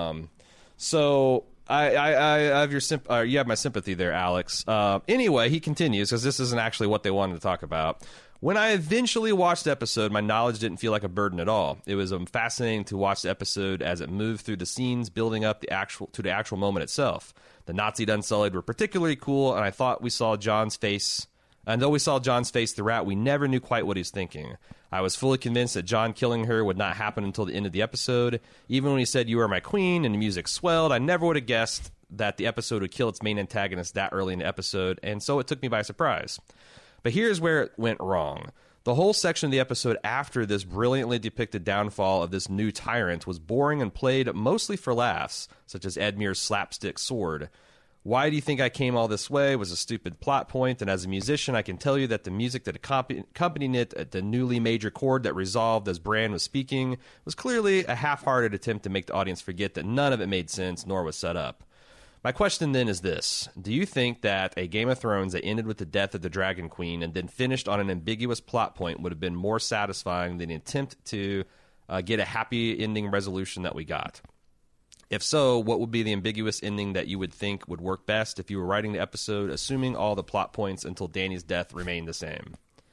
So I have you have my sympathy there, Alex. Anyway, he continues, because this isn't actually what they wanted to talk about. When I eventually watched the episode, my knowledge didn't feel like a burden at all. It was fascinating to watch the episode as it moved through the scenes, building up the actual moment itself. The Nazi'd Unsullied were particularly cool, and I thought we saw John's face. And though we saw John's face throughout, we never knew quite what he was thinking. I was fully convinced that John killing her would not happen until the end of the episode. Even when he said, "You are my queen," and the music swelled, I never would have guessed that the episode would kill its main antagonist that early in the episode, and so it took me by surprise. But here's where it went wrong. The whole section of the episode after this brilliantly depicted downfall of this new tyrant was boring and played mostly for laughs, such as Edmure's slapstick sword. Why do you think I came all this way was a stupid plot point, and as a musician, I can tell you that the music that accompanied it at the newly major chord that resolved as Bran was speaking was clearly a half-hearted attempt to make the audience forget that none of it made sense nor was set up. My question then is this. Do you think that a Game of Thrones that ended with the death of the Dragon Queen and then finished on an ambiguous plot point would have been more satisfying than the attempt to get a happy ending resolution that we got? If so, what would be the ambiguous ending that you would think would work best if you were writing the episode, assuming all the plot points until Dany's death remained the same?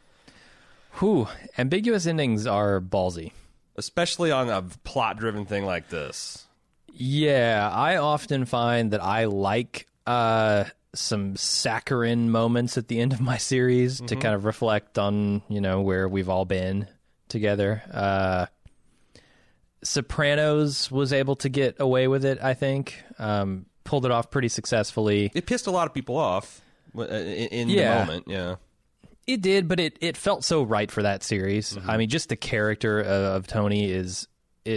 Ambiguous endings are ballsy. Especially on a plot-driven thing like this. Yeah, I often find that I like some saccharine moments at the end of my series to kind of reflect on, where we've all been together. Sopranos was able to get away with it, I think. Pulled it off pretty successfully. It pissed a lot of people off in the moment, yeah. It did, but it felt so right for that series. I mean, just the character of Tony is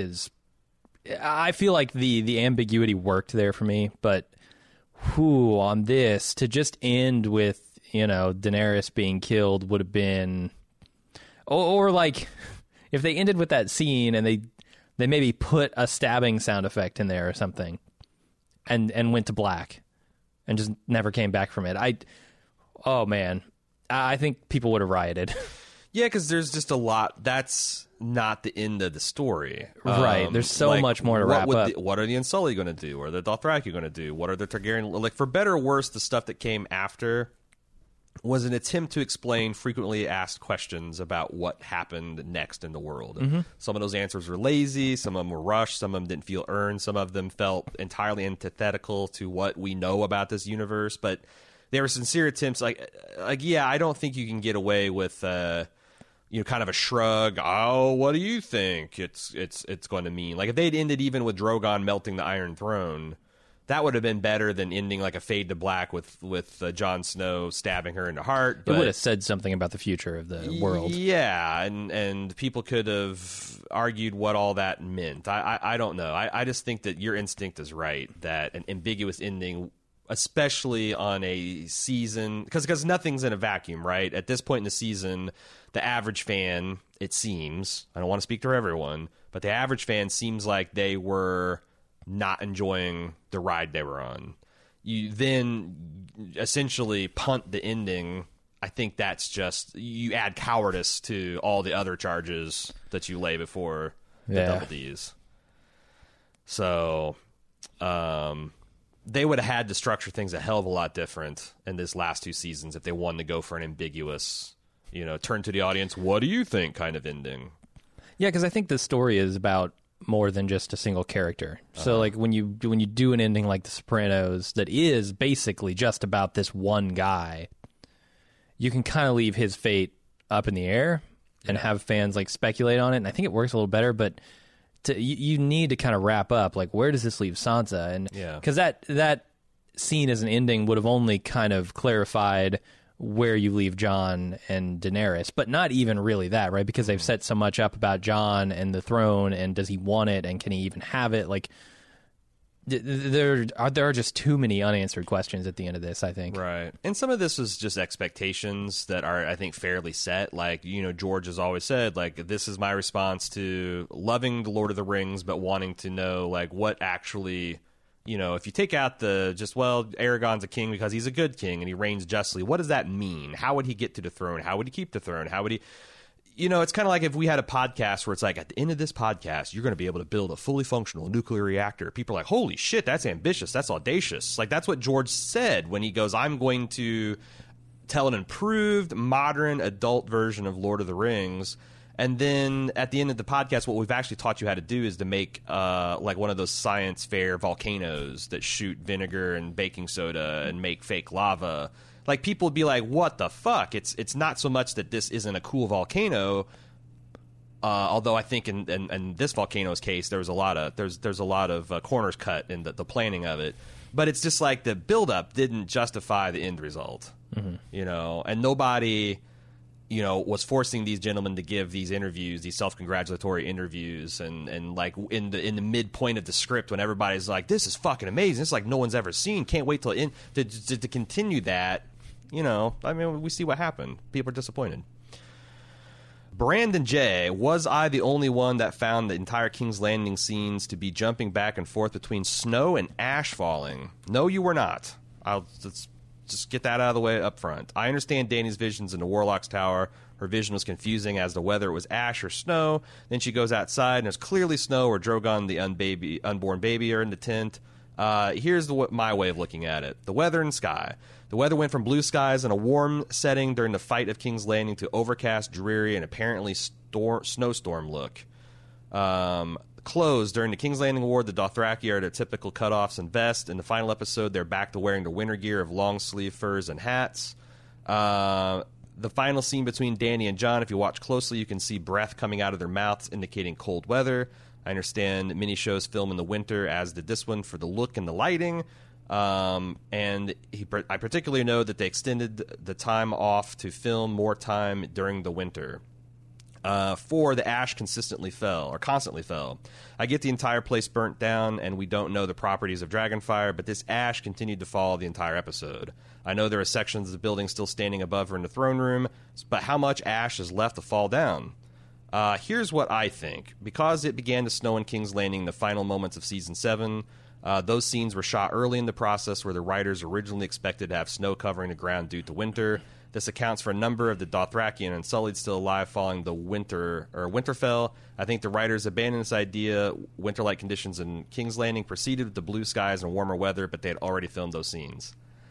I feel like the ambiguity worked there for me, but on this, to just end with, Daenerys being killed would have been... Or like, if they ended with that scene and they maybe put a stabbing sound effect in there or something and went to black and just never came back from it. I think people would have rioted. Yeah, because there's just a lot. That's not the end of the story. Right. There's so much more to wrap up. What are the Unsullied going to do? What are the Dothraki going to do? What are the Targaryen... Like, for better or worse, the stuff that came after was an attempt to explain frequently asked questions about what happened next in the world. Some of those answers were lazy, some of them were rushed, some of them didn't feel earned, some of them felt entirely antithetical to what we know about this universe, but they were sincere attempts. Yeah, I don't think you can get away with kind of a shrug. Oh, what do you think it's going to mean? Like, if they'd ended even with Drogon melting the Iron Throne, that would have been better than ending like a fade to black with Jon Snow stabbing her in the heart. But, it would have said something about the future of the world. Yeah, and people could have argued what all that meant. I don't know. I just think that your instinct is right, that an ambiguous ending, especially on a season, because nothing's in a vacuum, right? At this point in the season, the average fan, it seems, I don't want to speak for everyone, but the average fan seems like they were not enjoying the ride they were on. You then essentially punt the ending. I think that's just, you add cowardice to all the other charges that you lay before the Double Ds. So, they would have had to structure things a hell of a lot different in this last two seasons if they wanted to go for an ambiguous, turn to the audience, what do you think kind of ending. Yeah, because I think the story is about more than just a single character. So like when you do an ending like The Sopranos that is basically just about this one guy, you can kind of leave his fate up in the air and have fans like speculate on it, and I think it works a little better, but you need to kind of wrap up, like, where does this leave Sansa? And because that scene as an ending would have only kind of clarified where you leave Jon and Daenerys, but not even really that, right? Because they've set so much up about Jon and the throne, and does he want it, and can he even have it? Like, There are just too many unanswered questions at the end of this, I think. Right. And some of this was just expectations that are, I think, fairly set. Like, George has always said, like, this is my response to loving The Lord of the Rings, but wanting to know, like, what actually, if you take out Aragorn's a king because he's a good king and he reigns justly, what does that mean? How would he get to the throne? How would he keep the throne? How would he... it's kind of like if we had a podcast where it's like, at the end of this podcast, you're going to be able to build a fully functional nuclear reactor. People are like, holy shit, that's ambitious. That's audacious. Like, that's what George said when he goes, I'm going to tell an improved, modern, adult version of Lord of the Rings. And then at the end of the podcast, what we've actually taught you how to do is to make like one of those science fair volcanoes that shoot vinegar and baking soda and make fake lava. Like, people would be like, what the fuck? It's not so much that this isn't a cool volcano, although I think in this volcano's case, there's a lot of corners cut in the planning of it. But it's just like the buildup didn't justify the end result, and nobody, was forcing these gentlemen to give these interviews, these self-congratulatory interviews, and like in the midpoint of the script when everybody's like, this is fucking amazing, it's like no one's ever seen, can't wait till to continue that. We see what happened. People are disappointed. Brandon J. Was I the only one that found the entire King's Landing scenes to be jumping back and forth between snow and ash falling? No, you were not. Let's just get that out of the way up front. I understand Dany's visions in the Warlock's Tower. Her vision was confusing as to whether it was ash or snow. Then she goes outside, and there's clearly snow where Drogon, the unborn baby, are in the tent. Here's my way of looking at it. The weather and sky. The weather went from blue skies and a warm setting during the fight of King's Landing to overcast, dreary, and apparently snowstorm look. Clothes. During the King's Landing War, the Dothraki are their typical cutoffs and vest. In the final episode, they're back to wearing the winter gear of long-sleeve furs and hats. The final scene between Dany and Jon, if you watch closely, you can see breath coming out of their mouths, indicating cold weather. I understand many shows film in the winter, as did this one, for the look and the lighting. I particularly know that they extended the time off to film more time during the winter. 4, the ash constantly fell. I get the entire place burnt down, and we don't know the properties of Dragonfire, but this ash continued to fall the entire episode. I know there are sections of the building still standing above her in the throne room, but how much ash is left to fall down? Here's what I think. Because it began to snow in King's Landing in the final moments of Season 7, those scenes were shot early in the process where the writers originally expected to have snow covering the ground due to winter. This accounts for a number of the Dothraki and Unsullied still alive following the Winterfell. I think the writers abandoned this idea. Winter-like conditions in King's Landing preceded with the blue skies and warmer weather, but they had already filmed those scenes.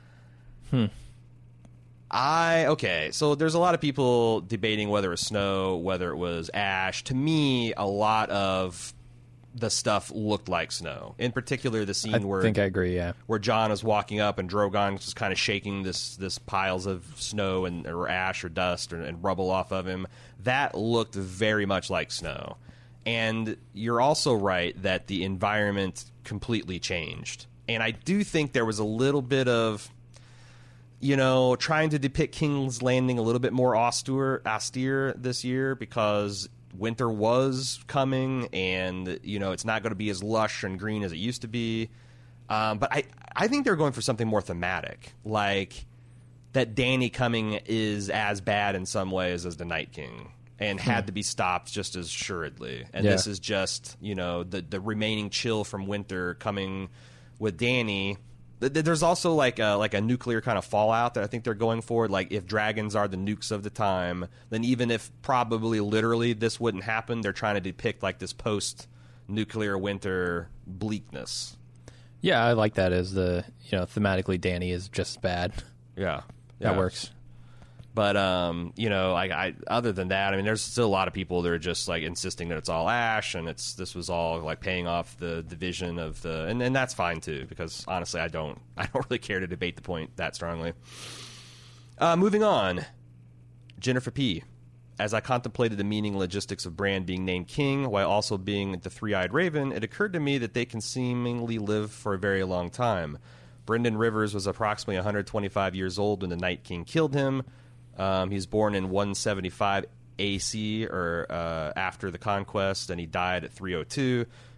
Okay, so there's a lot of people debating whether it was snow, whether it was ash. To me, a lot of the stuff looked like snow. In particular, the scene where I think I agree, yeah, where Jon is walking up and Drogon is just kind of shaking this piles of snow or ash or dust and rubble off of him. That looked very much like snow. And you're also right that the environment completely changed. And I do think there was a little bit of, trying to depict King's Landing a little bit more austere this year, because winter was coming, and it's not going to be as lush and green as it used to be. But I think they're going for something more thematic, like that Dany coming is as bad in some ways as the Night King, and had to be stopped just as assuredly. And this is just the remaining chill from winter coming with Dany. There's also like a nuclear kind of fallout that I think they're going for. Like, if dragons are the nukes of the time, then even if probably literally this wouldn't happen, they're trying to depict like this post-nuclear winter bleakness. Yeah, I like that as thematically Dany is just bad. Yeah. That works. But I other than that, I mean, there's still a lot of people that are just like insisting that it's all ash, and this was all like paying off the division of and that's fine too, because honestly, I don't really care to debate the point that strongly. Moving on, Jennifer P. As I contemplated the meaning and logistics of Bran being named king while also being the three-eyed raven, it occurred to me that they can seemingly live for a very long time. Brynden Rivers was approximately 125 years old when the Night King killed him. He was born in 175 AC, or after the conquest, and he died at 302.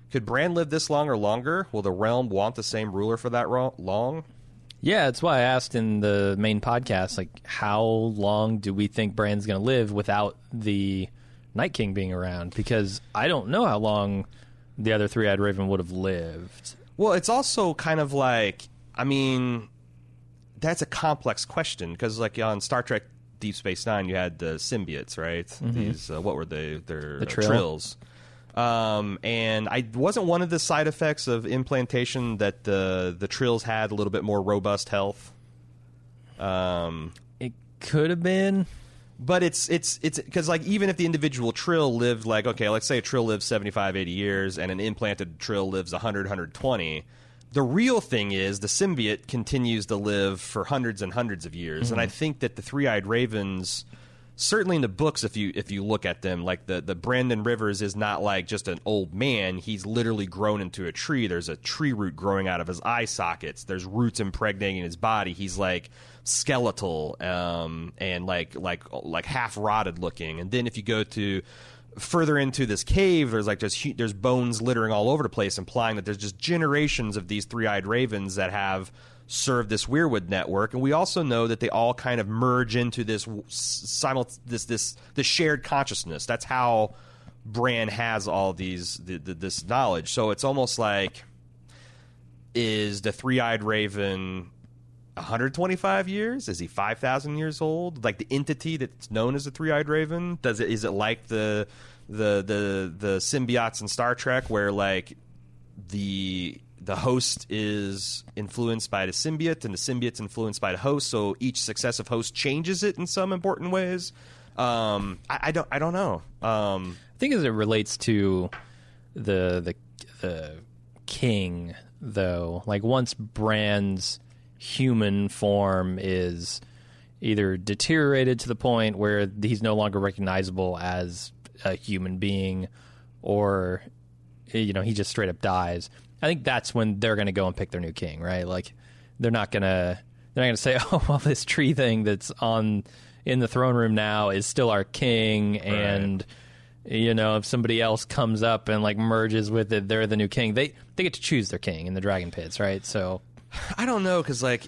Could Bran live this long or longer? Will the realm want the same ruler for that long? Yeah, that's why I asked in the main podcast, like, how long do we think Bran's going to live without the Night King being around? Because I don't know how long the other Three-Eyed Raven would have lived. Well, it's also kind of like, I mean, that's a complex question because, like, on Star Trek Deep Space Nine, you had the symbiotes, right? Mm-hmm. These, what were they? They're Trills. And I wasn't one of the side effects of implantation that the Trills had a little bit more robust health. It could have been, but it's because, like, even if the individual Trill lived, like, okay, let's say a Trill lives 75, 80 years and an implanted Trill lives 100, 120. The real thing is the symbiote continues to live for hundreds and hundreds of years. Mm-hmm. And I think that the Three-Eyed Ravens, certainly in the books, if you look at them, like the Brandon Rivers is not like just an old man. He's literally grown into a tree. There's a tree root growing out of his eye sockets. There's roots impregnating his body. He's like skeletal and like half rotted looking. And then if you go to further into this cave, there's bones littering all over the place, implying that there's just generations of these Three-Eyed Ravens that have served this Weirwood network. And we also know that they all kind of merge into this shared consciousness. That's how Bran has all this knowledge. So it's almost like, is the Three-Eyed Raven 125 years? Is he 5,000 years old? Like the entity that's known as the Three-Eyed Raven? Is it like the symbiotes in Star Trek, where like the host is influenced by the symbiote and the symbiote's influenced by the host, so each successive host changes it in some important ways? I don't know. I think as it relates to the king, though, like once Bran's human form is either deteriorated to the point where he's no longer recognizable as a human being, or he just straight up dies, I think that's when they're going to go and pick their new king, right? Like they're not going to say, oh, well, this tree thing that's in the throne room now is still our king, right. And if somebody else comes up and like merges with it, they're the new king. They get to choose their king in the Dragon Pits, right? So I don't know, because like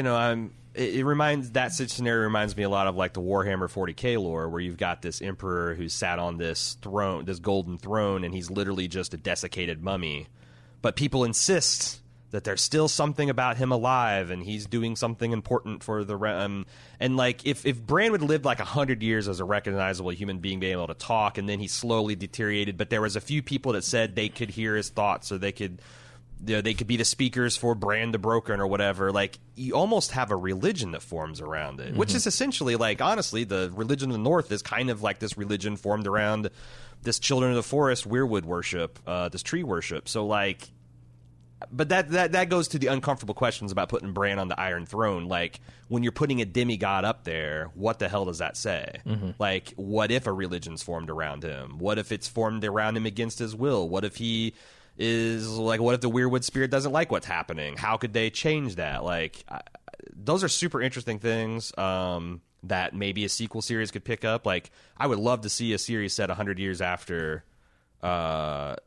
that scenario reminds me a lot of like the Warhammer 40K lore, where you've got this emperor who's sat on this throne, this golden throne, and he's literally just a desiccated mummy. But people insist that there's still something about him alive, and he's doing something important for the and like if Bran would lived like 100 years as a recognizable human being, being able to talk, and then he slowly deteriorated, but there was a few people that said they could hear his thoughts, or they could be the speakers for Bran the Broken or whatever. Like, you almost have a religion that forms around it, which is essentially, like, honestly, the religion of the North is kind of like this religion formed around this Children of the Forest Weirwood worship, this tree worship. So, like, but that goes to the uncomfortable questions about putting Bran on the Iron Throne. Like, when you're putting a demigod up there, what the hell does that say? Mm-hmm. Like, what if a religion's formed around him? What if it's formed around him against his will? What if he is like, what if the Weirwood spirit doesn't like what's happening? How could they change that? Like, those are super interesting things that maybe a sequel series could pick up. Like, I would love to see a series set 100 years after the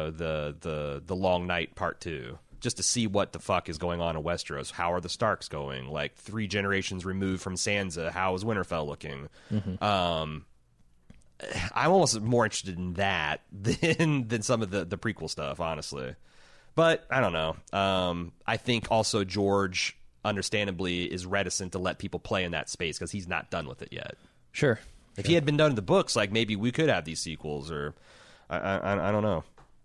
Long Night Part 2, just to see what the fuck is going on in Westeros. How are the Starks going? Like, 3 generations removed from Sansa, how is Winterfell looking? Mm-hmm. I'm almost more interested in that than some of the prequel stuff, honestly. But I don't know. I think also George, understandably, is reticent to let people play in that space because he's not done with it yet. Sure. If he had been done in the books, like, maybe we could have these sequels, or I don't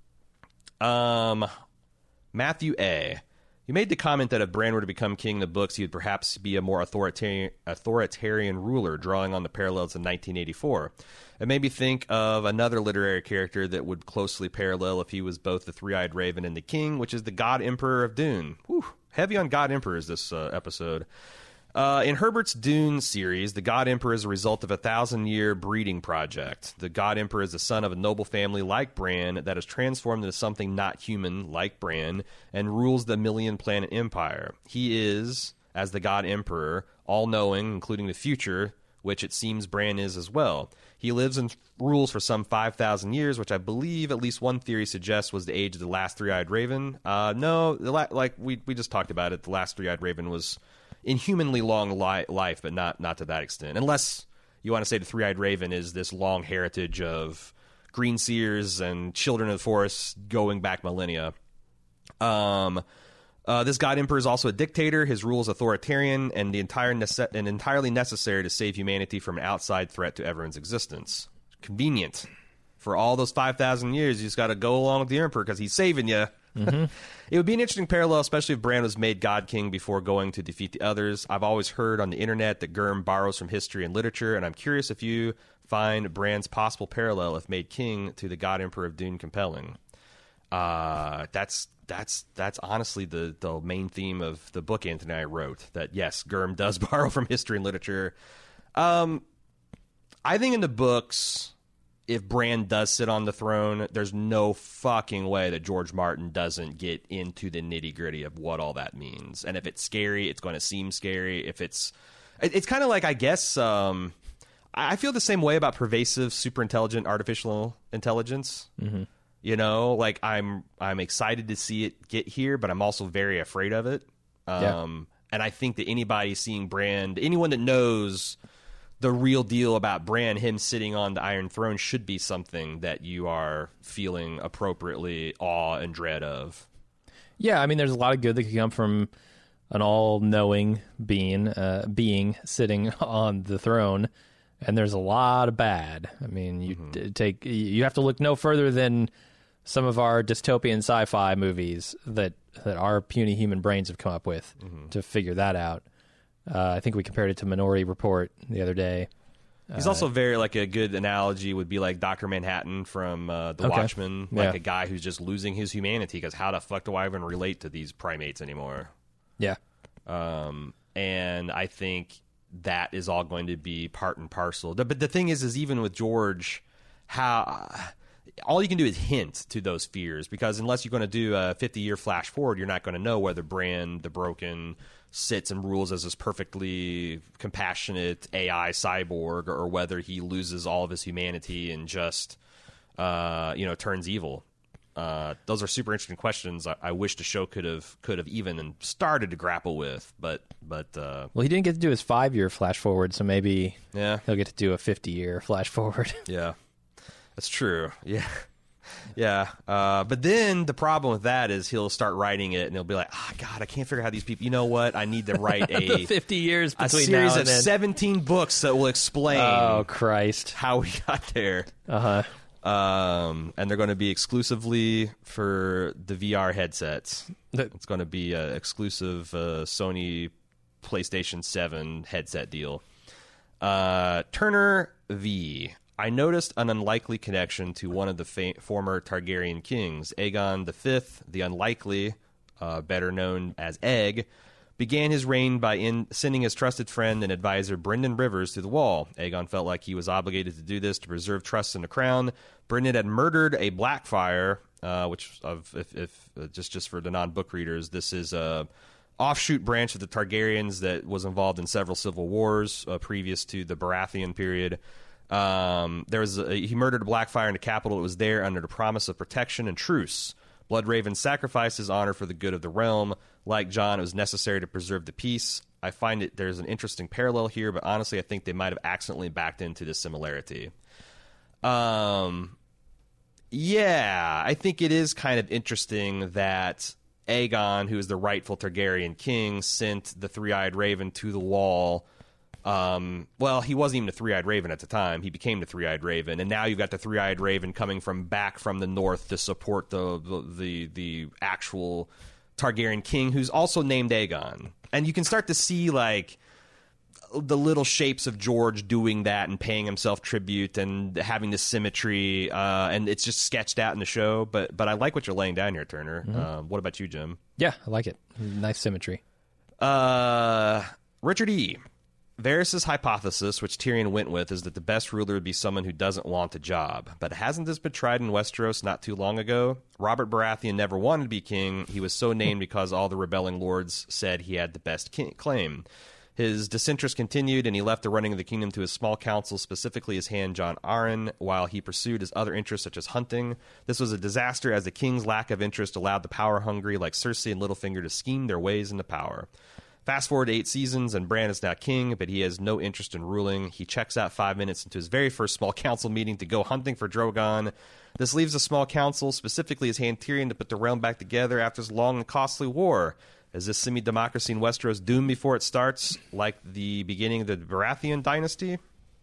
know. Matthew A. You made the comment that if Bran were to become king in the books, he would perhaps be a more authoritarian ruler, drawing on the parallels in 1984. It made me think of another literary character that would closely parallel if he was both the Three-Eyed Raven and the king, which is the God Emperor of Dune. Whew, heavy on God Emperors this episode. In Herbert's Dune series, the God Emperor is a result of a 1,000-year breeding project. The God Emperor is the son of a noble family like Bran that is transformed into something not human like Bran and rules the million-planet empire. He is, as the God Emperor, all-knowing, including the future, which it seems Bran is as well. He lives and rules for some 5,000 years, which I believe at least one theory suggests was the age of the last three-eyed raven. No, like we just talked about it, the last three-eyed raven was inhumanly long life, but not to that extent. Unless you want to say the three-eyed raven is this long heritage of green seers and children of the forest going back millennia. This God Emperor is also a dictator. His rule is authoritarian and entirely necessary to save humanity from an outside threat to everyone's existence. Convenient. For all those 5,000 years, you just got to go along with the Emperor because he's saving you. Mm-hmm. It would be an interesting parallel, especially if Bran was made God King before going to defeat the others. I've always heard on the internet that Gurm borrows from history and literature, and I'm curious if you find Bran's possible parallel if made king to the God Emperor of Dune compelling. That's honestly the main theme of the book Anthony and I wrote, that yes, Gurm does borrow from history and literature. I think in the books, if Bran does sit on the throne, there's no fucking way that George Martin doesn't get into the nitty-gritty of what all that means. And if it's scary, it's going to seem scary. If it's kind of like, I guess, I feel the same way about pervasive, super intelligent artificial intelligence. Mm-hmm. You know, like I'm excited to see it get here, but I'm also very afraid of it. And I think that anybody seeing Bran, anyone that knows the real deal about Bran, him sitting on the Iron Throne, should be something that you are feeling appropriately awe and dread of. Yeah, I mean, there's a lot of good that could come from an all-knowing being sitting on the throne, and there's a lot of bad. I mean, you have to look no further than some of our dystopian sci-fi movies that our puny human brains have come up with to figure that out. I think we compared it to Minority Report the other day. He's also very, like, a good analogy would be like Dr. Manhattan from The Watchmen, like a guy who's just losing his humanity because how the fuck do I even relate to these primates anymore? Yeah. And I think that is all going to be part and parcel. But the thing is even with George, how all you can do is hint to those fears, because unless you're going to do a 50-year flash forward, you're not going to know whether Bran the Broken sits and rules as this perfectly compassionate AI cyborg, or whether he loses all of his humanity and just turns evil. Those are super interesting questions. I wish the show could have even started to grapple with, but well, he didn't get to do his 5-year flash forward, so maybe he'll get to do a 50-year flash forward. Yeah, that's true. Yeah. But then the problem with that is he'll start writing it and he'll be like, God, I can't figure out how these people, you know what? I need to write a 50 years between series now and of then. 17 books that will explain how we got there. And they're going to be exclusively for the VR headsets. It's going to be an exclusive Sony PlayStation 7 headset deal. Turner V. I noticed an unlikely connection to one of the former Targaryen kings. Aegon V, the Unlikely, better known as Egg, began his reign by sending his trusted friend and advisor Brynden Rivers to the Wall. Aegon felt like he was obligated to do this to preserve trust in the crown. Brynden had murdered a Blackfire, just for the non-book readers, this is a offshoot branch of the Targaryens that was involved in several civil wars previous to the Baratheon period. He murdered a Blackfire in the capital. It was there under the promise of protection and truce. Bloodraven sacrificed his honor for the good of the realm. Like Jon, it was necessary to preserve the peace. I find it there's an interesting parallel here, but honestly, I think they might have accidentally backed into this similarity. Yeah, I think it is kind of interesting that Aegon, who is the rightful Targaryen king, sent the Three-Eyed Raven to the Wall. Well, he wasn't even the Three-Eyed Raven at the time. He became the Three-Eyed Raven, and now you've got the Three-Eyed Raven coming back from the north to support the actual Targaryen king, who's also named Aegon. And you can start to see like the little shapes of George doing that and paying himself tribute and having this symmetry, and it's just sketched out in the show. But I like what you're laying down here, Turner. Mm-hmm. What about you, Jim? Yeah, I like it. Nice symmetry. Richard E. Varys' hypothesis, which Tyrion went with, is that the best ruler would be someone who doesn't want a job. But hasn't this been tried in Westeros not too long ago? Robert Baratheon never wanted to be king. He was so named because all the rebelling lords said he had the best claim. His disinterest continued, and he left the running of the kingdom to his small council, specifically his hand Jon Arryn, while he pursued his other interests such as hunting. This was a disaster, as the king's lack of interest allowed the power-hungry like Cersei and Littlefinger to scheme their ways into power. Fast forward to 8 seasons, and Bran is now king, but he has no interest in ruling. He checks out 5 minutes into his very first small council meeting to go hunting for Drogon. This leaves the small council, specifically his hand Tyrion, to put the realm back together after this long and costly war. Is this semi-democracy in Westeros doomed before it starts, like the beginning of the Baratheon dynasty?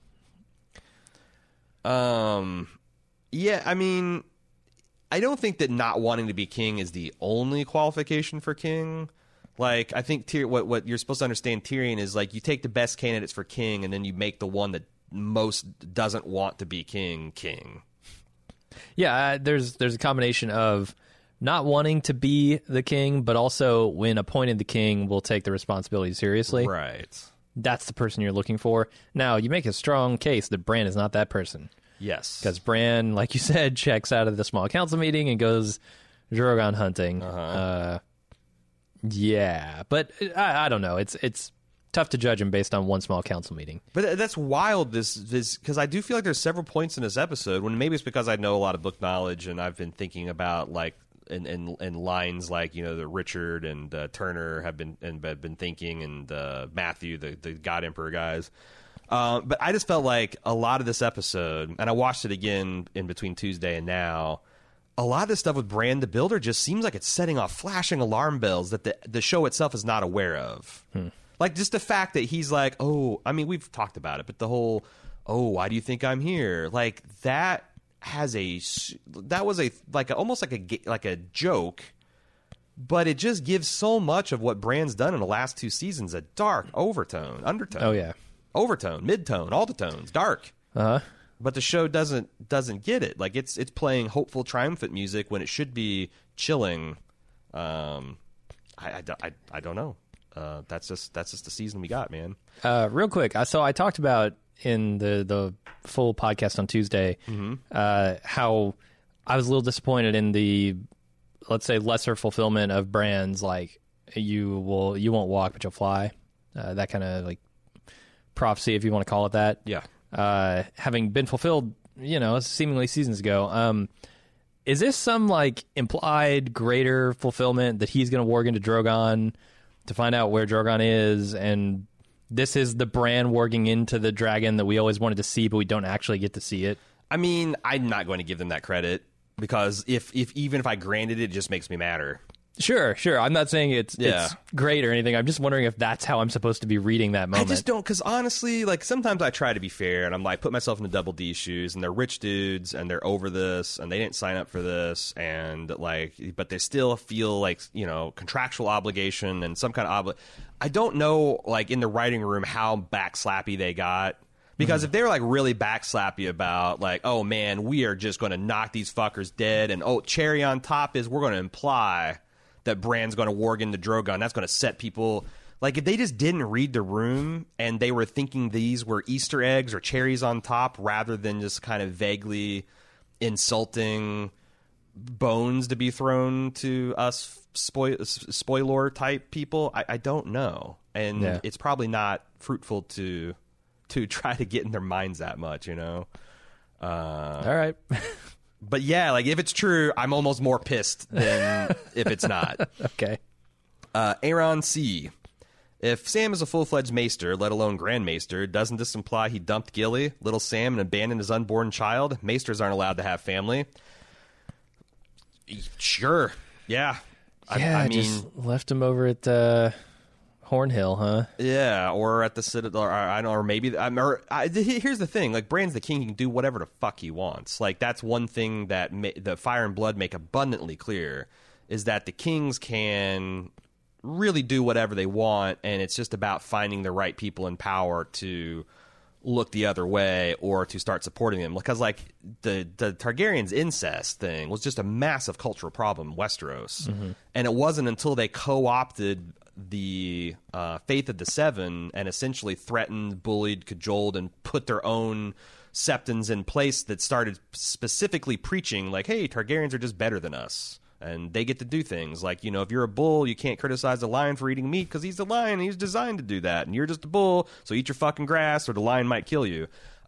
Yeah, I mean, I don't think that not wanting to be king is the only qualification for king. Like, I think what you're supposed to understand, Tyrion, is like you take the best candidates for king, and then you make the one that most doesn't want to be king. Yeah, there's a combination of not wanting to be the king, but also when appointed the king, will take the responsibility seriously. Right. That's the person you're looking for. Now, you make a strong case that Bran is not that person. Yes. Because Bran, like you said, checks out of the small council meeting and goes Drogon hunting. Yeah, but I don't know. It's tough to judge him based on one small council meeting. But that's wild, this because I do feel like there's several points in this episode when maybe it's because I know a lot of book knowledge and I've been thinking about like in lines like, you know, that Richard and Turner have been thinking, and Matthew, the God Emperor guys. But I just felt like a lot of this episode, and I watched it again in between Tuesday and now, a lot of this stuff with Bran the Builder just seems like it's setting off flashing alarm bells that the show itself is not aware of. Like, just the fact that he's like, oh, I mean, we've talked about it, but the whole, oh, why do you think I'm here? Like, that was almost like a joke, but it just gives so much of what Bran's done in the last 2 seasons a dark undertone. Oh yeah, overtone, midtone, all the tones, dark. But the show doesn't get it. Like, it's playing hopeful, triumphant music when it should be chilling. I don't know. That's just the season we got, man. Real quick, so I talked about in the full podcast on Tuesday how I was a little disappointed in the, let's say, lesser fulfillment of Bran's, like, you won't walk but you'll fly, that kind of like prophecy, if you want to call it that. Yeah. Having been fulfilled, you know, seemingly seasons ago. Is this some like implied greater fulfillment that he's going to warg into Drogon to find out where Drogon is, and this is the Bran warging into the dragon that we always wanted to see, but we don't actually get to see it? I mean, I'm not going to give them that credit, because even if I granted it, it just makes me madder. Sure. I'm not saying it's great or anything. I'm just wondering if that's how I'm supposed to be reading that moment. I just don't, because honestly, like, sometimes I try to be fair, and I'm like, put myself in the Double D shoes, and they're rich dudes, and they're over this, and they didn't sign up for this, and like, but they still feel like, you know, contractual obligation and some kind of I don't know, like, in the writing room how backslappy they got. Because if they were like really backslappy about like, oh man, we are just going to knock these fuckers dead, and oh, cherry on top is we're going to imply that Bran's going to warg into Drogon, that's going to set people... Like, if they just didn't read the room and they were thinking these were Easter eggs or cherries on top rather than just kind of vaguely insulting bones to be thrown to us spoiler-type people, I don't know. And it's probably not fruitful to try to get in their minds that much, you know? All right. But yeah, like, if it's true, I'm almost more pissed than if it's not. Okay. Aaron C. If Sam is a full-fledged maester, let alone Grand Maester, doesn't this imply he dumped Gilly, little Sam, and abandoned his unborn child? Maesters aren't allowed to have family. Sure. Yeah. I mean, just left him over at Hornhill, huh? Yeah, or at the Citadel, or I don't know, or maybe. Here's the thing: like, Bran's the king; he can do whatever the fuck he wants. Like, that's one thing that the Fire and Blood make abundantly clear, is that the kings can really do whatever they want, and it's just about finding the right people in power to look the other way or to start supporting them. Because, like, the Targaryens incest thing was just a massive cultural problem in Westeros, and it wasn't until they co-opted the Faith of the Seven and essentially threatened, bullied, cajoled, and put their own septons in place that started specifically preaching like, hey, Targaryens are just better than us, and they get to do things like, if you're a bull, you can't criticize a lion for eating meat because he's a lion and he's designed to do that, and you're just a bull, so eat your fucking grass or the lion might kill you.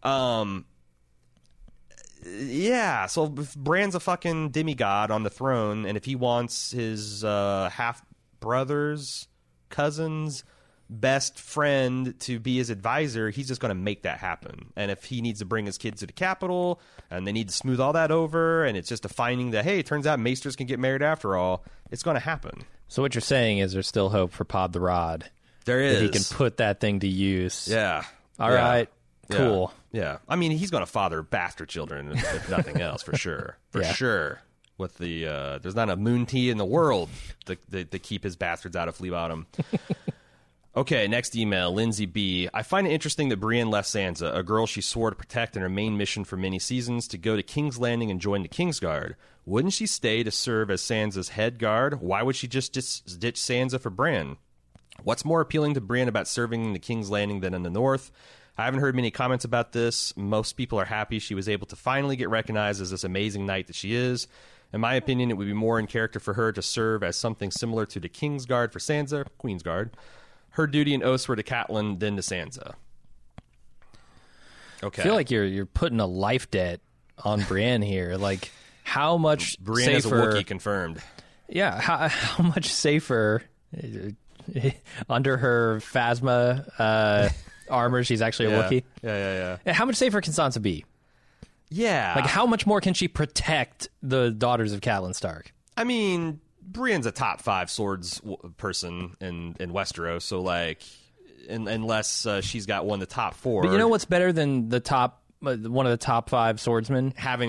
Yeah, so if Bran's a fucking demigod on the throne, and if he wants his half brothers, cousins, best friend to be his advisor, he's just going to make that happen. And if he needs to bring his kids to the capital and they need to smooth all that over, and it's just a finding that, hey, it turns out maesters can get married after all, it's going to happen. So what you're saying is there's still hope for Pod the Rod. There is. That he can put that thing to use. Yeah. All right. Cool. Yeah. I mean, he's going to father bastard children, if nothing else, for sure. For sure. With the there's not a moon tea in the world to keep his bastards out of Flea Bottom. Okay, next email, Lindsay B. I find it interesting that Brienne left Sansa, a girl she swore to protect in her main mission for many seasons, to go to King's Landing and join the Kingsguard. Wouldn't she stay to serve as Sansa's head guard? Why would she just ditch Sansa for Bran? What's more appealing to Brienne about serving in the King's Landing than in the North? I haven't heard many comments about this. Most people are happy she was able to finally get recognized as this amazing knight that she is. In my opinion, it would be more in character for her to serve as something similar to the Kingsguard for Sansa, Queen's Guard. Her duty and oaths were to Catelyn, then to Sansa. Okay. I feel like you're putting a life debt on Brienne here. Like, how much Brienne safer... is a Wookiee, confirmed. Yeah, how much safer under her Phasma armor, she's actually a Wookiee? Yeah. How much safer can Sansa be? Yeah. Like, how much more can she protect the daughters of Catelyn Stark? I mean, Brienne's a top 5 swords person in Westeros, so like, unless she's got one of the top 4. But you know what's better than the top one of the top 5 swordsmen? Having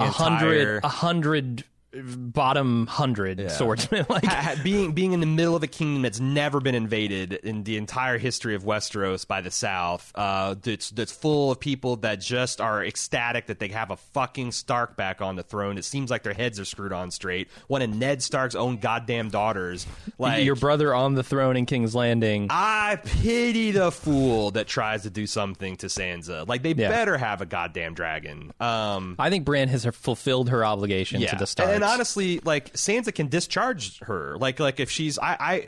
100 bottom 100 swordsmen, like being in the middle of a kingdom that's never been invaded in the entire history of Westeros by the South, that's full of people that just are ecstatic that they have a fucking Stark back on the throne. It seems like their heads are screwed on straight. One of Ned Stark's own goddamn daughters, like your brother on the throne in King's Landing. I pity the fool that tries to do something to Sansa. Like, they better have a goddamn dragon. I think Bran has fulfilled her obligation to the Starks. And honestly, like, Sansa can discharge her. Like if she's,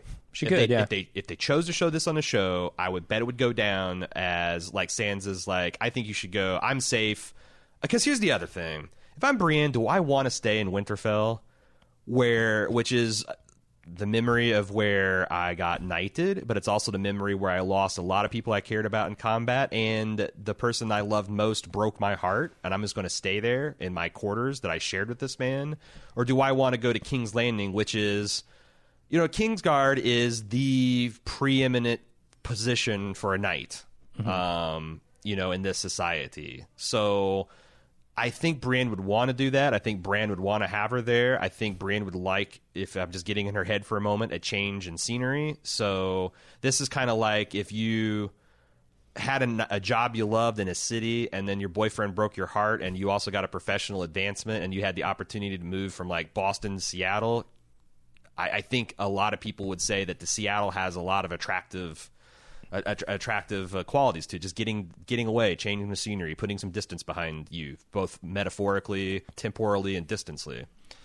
if they chose to show this on the show, I would bet it would go down as like Sansa's like, I think you should go. I'm safe. Because here's the other thing: if I'm Brienne, do I want to stay in Winterfell, which is the memory of where I got knighted, but it's also the memory where I lost a lot of people I cared about in combat, and the person I loved most broke my heart, and I'm just going to stay there in my quarters that I shared with this man? Or do I want to go to King's Landing, which is, Kingsguard is the preeminent position for a knight, in this society. So I think Brienne would want to do that. I think Bran would want to have her there. I think Brienne would like, if I'm just getting in her head for a moment, a change in scenery. So this is kind of like if you had a job you loved in a city, and then your boyfriend broke your heart, and you also got a professional advancement, and you had the opportunity to move from like Boston to Seattle. I think a lot of people would say that the Seattle has a lot of attractive qualities to just getting away, changing the scenery, putting some distance behind you, both metaphorically, temporally, and distantly.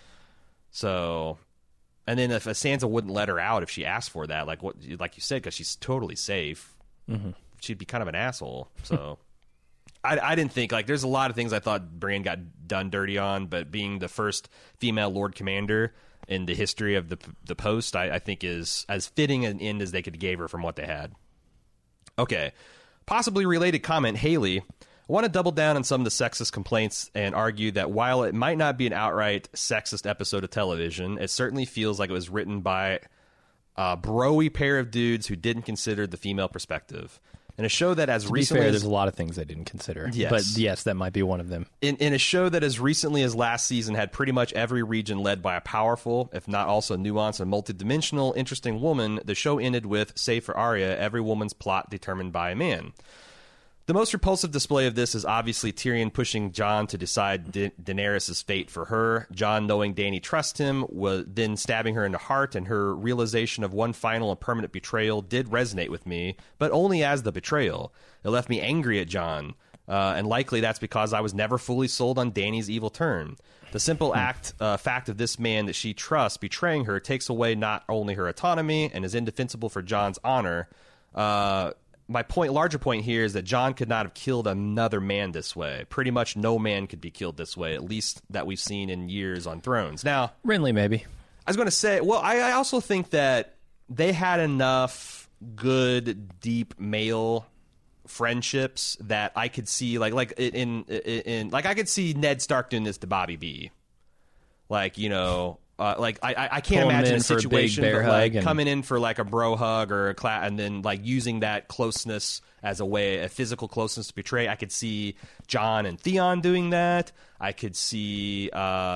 So, and then if a Sansa wouldn't let her out if she asked for that, like you said, because she's totally safe, she'd be kind of an asshole. So, I didn't think, like, there's a lot of things I thought Brienne got done dirty on, but being the first female Lord Commander in the history of the post, I think is as fitting an end as they could give her from what they had. Okay, possibly related comment, Haley. I want to double down on some of the sexist complaints and argue that while it might not be an outright sexist episode of television, it certainly feels like it was written by a bro-y pair of dudes who didn't consider the female perspective. In a show that as recently fair, there's a lot of things I didn't consider. Yes. But yes, that might be one of them. In a show that as recently as last season had pretty much every region led by a powerful, if not also nuanced and multidimensional, interesting woman, the show ended with, save for Arya, every woman's plot determined by a man. The most repulsive display of this is obviously Tyrion pushing Jon to decide Daenerys' fate for her. Jon, knowing Dany trusts him, was then stabbing her in the heart, and her realization of one final and permanent betrayal did resonate with me, but only as the betrayal. It left me angry at Jon. And likely that's because I was never fully sold on Dany's evil turn. The simple fact of this man that she trusts betraying her takes away not only her autonomy and is indefensible for Jon's honor. My larger point here is that Jon could not have killed another man this way. Pretty much no man could be killed this way, at least that we've seen in years on Thrones. Now, Renly, maybe. I was going to say, well, I also think that they had enough good, deep male friendships that I could see, like I could see Ned Stark doing this to Bobby B. Like, you know, like I can't imagine a situation but like coming in for like a bro hug or and then like using that closeness as a physical closeness to betray. I could see Jon and Theon doing that. I could see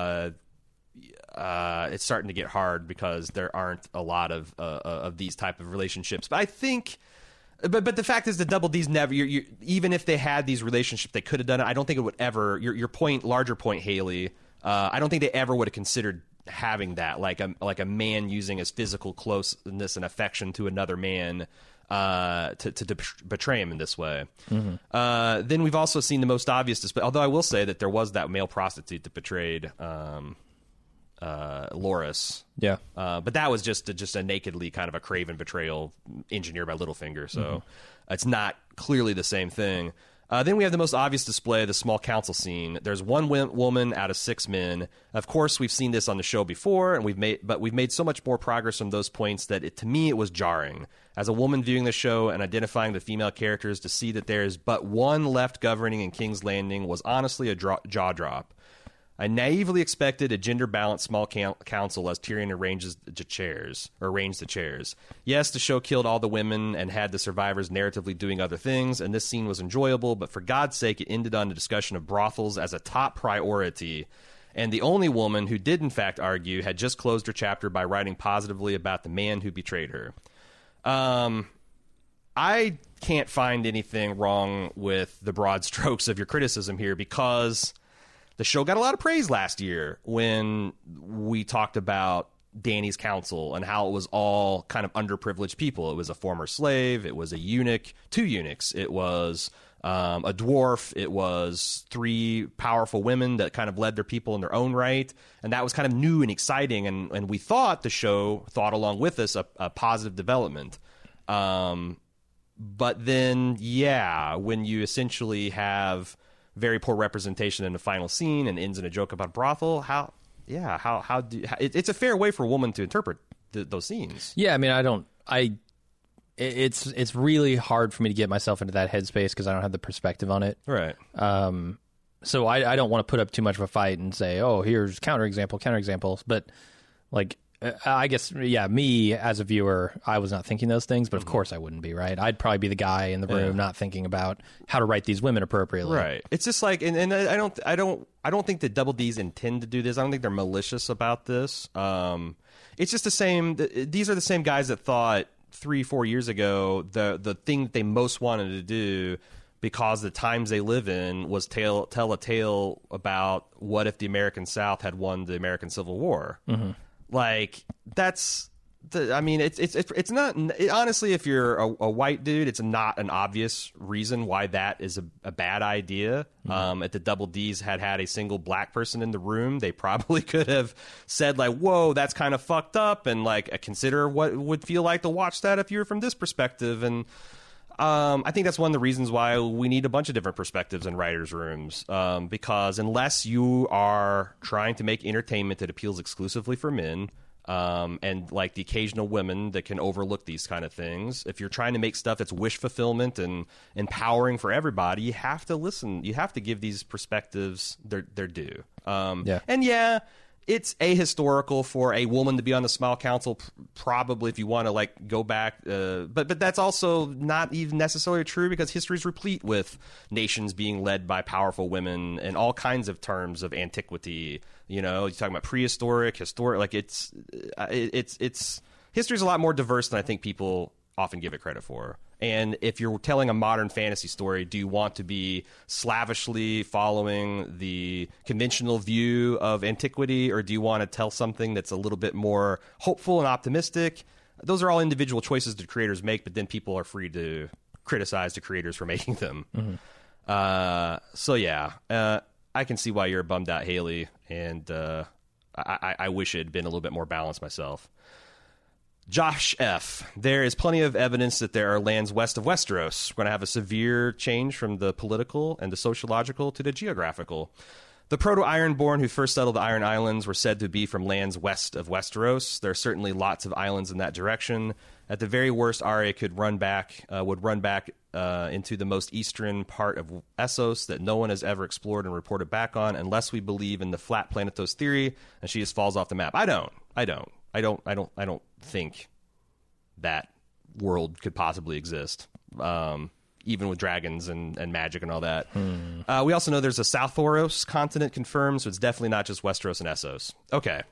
it's starting to get hard because there aren't a lot of these type of relationships. But I think, but the fact is, the Double D's never. Even if they had these relationships, they could have done it. I don't think it would ever. Your point, larger point, Haley. I don't think they ever would have considered having that, like a man using his physical closeness and affection to another man to betray him in this way. Mm-hmm. Then we've also seen the most obvious display. Although I will say that there was that male prostitute that betrayed Loras. Yeah. But that was just a nakedly kind of a craven betrayal engineered by Littlefinger. So it's not clearly the same thing. Then we have the most obvious display, the small council scene. There's one woman out of 6 men. Of course, we've seen this on the show before, and we've made so much more progress from those points that to me it was jarring. As a woman viewing the show and identifying the female characters, to see that there is but one left governing in King's Landing was honestly a jaw drop. I naively expected a gender-balanced small council as Tyrion arranged the chairs. Yes, the show killed all the women and had the survivors narratively doing other things, and this scene was enjoyable, but for God's sake, it ended on a discussion of brothels as a top priority. And the only woman who did, in fact, argue had just closed her chapter by writing positively about the man who betrayed her. I can't find anything wrong with the broad strokes of your criticism here, because the show got a lot of praise last year when we talked about Dany's council and how it was all kind of underprivileged people. It was a former slave. It was a eunuch, 2 eunuchs. It was a dwarf. It was 3 powerful women that kind of led their people in their own right. And that was kind of new and exciting. And we thought the show thought along with us a positive development. But then, when you essentially have very poor representation in the final scene and ends in a joke about brothel, it's a fair way for a woman to interpret those scenes. Yeah, I mean, it's really hard for me to get myself into that headspace because I don't have the perspective on it. Right. So I don't want to put up too much of a fight and say, oh, here's counterexamples. But like, I guess, me as a viewer, I was not thinking those things, but of course I wouldn't be, right? I'd probably be the guy in the room not thinking about how to write these women appropriately. Right. It's just like, and I don't think that Double D's intend to do this. I don't think they're malicious about this. It's just the same. These are the same guys that thought 3-4 years ago the thing that they most wanted to do, because the times they live in, was tell a tale about what if the American South had won the American Civil War. Mm-hmm. Like, that's it's not, honestly, if you're a white dude, it's not an obvious reason why that is a bad idea. Mm-hmm. If the Double D's had a single black person in the room, they probably could have said, like, whoa, that's kind of fucked up, and like consider what it would feel like to watch that if you were from this perspective. And I think that's one of the reasons why we need a bunch of different perspectives in writers' rooms, because unless you are trying to make entertainment that appeals exclusively for men, and like the occasional women that can overlook these kind of things, if you're trying to make stuff that's wish fulfillment and empowering for everybody, you have to listen. You have to give these perspectives their due. And it's ahistorical for a woman to be on the small council, probably, if you want to like go back. But that's also not even necessarily true, because history is replete with nations being led by powerful women in all kinds of terms of antiquity. You know, you're talking about prehistoric, historic. Like it's history is a lot more diverse than I think people often give it credit for. And if you're telling a modern fantasy story, do you want to be slavishly following the conventional view of antiquity, or do you want to tell something that's a little bit more hopeful and optimistic? Those are all individual choices the creators make, but then people are free to criticize the creators for making them. Mm-hmm. So yeah, I can see why you're bummed out, Haley, and I wish it had been a little bit more balanced myself. Josh F. There is plenty of evidence that there are lands west of Westeros. We're going to have a severe change from the political and the sociological to the geographical. The Proto-Ironborn who first settled the Iron Islands were said to be from lands west of Westeros. There are certainly lots of islands in that direction. At the very worst, Arya would run back into the most eastern part of Essos that no one has ever explored and reported back on, unless we believe in the flat planetos theory, and she just falls off the map. I don't think that world could possibly exist, even with dragons and magic and all that. We also know there's a South Thoros continent confirmed, so it's definitely not just Westeros and Essos. Okay.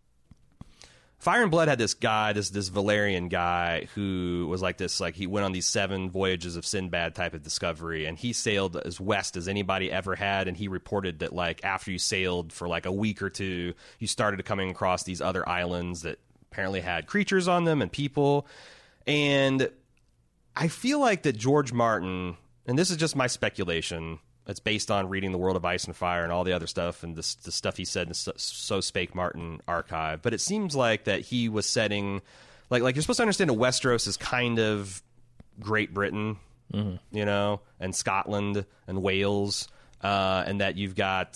Fire and Blood had this guy, this Valerian guy, who was like this, like he went on these 7 voyages of Sinbad type of discovery, and he sailed as west as anybody ever had, and he reported that like after you sailed for like a week or two, you started coming across these other islands that apparently had creatures on them and people. And I feel like that George Martin, and this is just my speculation, it's based on reading The World of Ice and Fire and all the other stuff and the stuff he said in the So Spake Martin archive. But it seems like that he was setting, like you're supposed to understand that Westeros is kind of Great Britain, you know, and Scotland and Wales, and that you've got,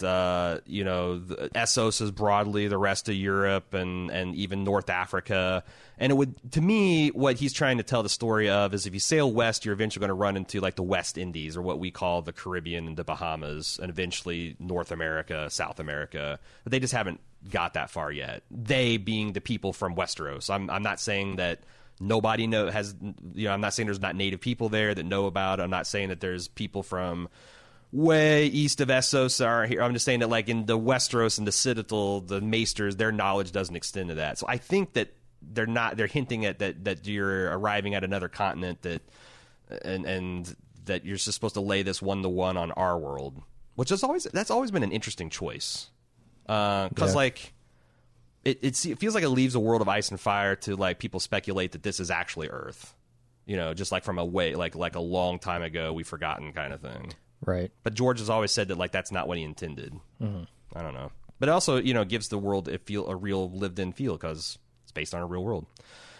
Essos is broadly the rest of Europe and even North Africa. And it would, to me, what he's trying to tell the story of is if you sail west, you're eventually going to run into like the West Indies, or what we call the Caribbean and the Bahamas, and eventually North America, South America. But they just haven't got that far yet. They being the people from Westeros. I'm not saying that nobody I'm not saying there's not native people there that know about it. I'm not saying that there's people from way east of Essos are here. I'm just saying that like in the Westeros and the Citadel, the Maesters, their knowledge doesn't extend to that. So I think that they're hinting at that you're arriving at another continent and that you're just supposed to lay this 1-to-1 on our world, which that's always been an interesting choice. Cause like it feels like it leaves a World of Ice and Fire to like people speculate that this is actually Earth, you know, just like from a way, like a long time ago, we've forgotten kind of thing. Right. But George has always said that like that's not what he intended. I don't know. But it also, you know, gives the world a real lived in feel because it's based on a real world.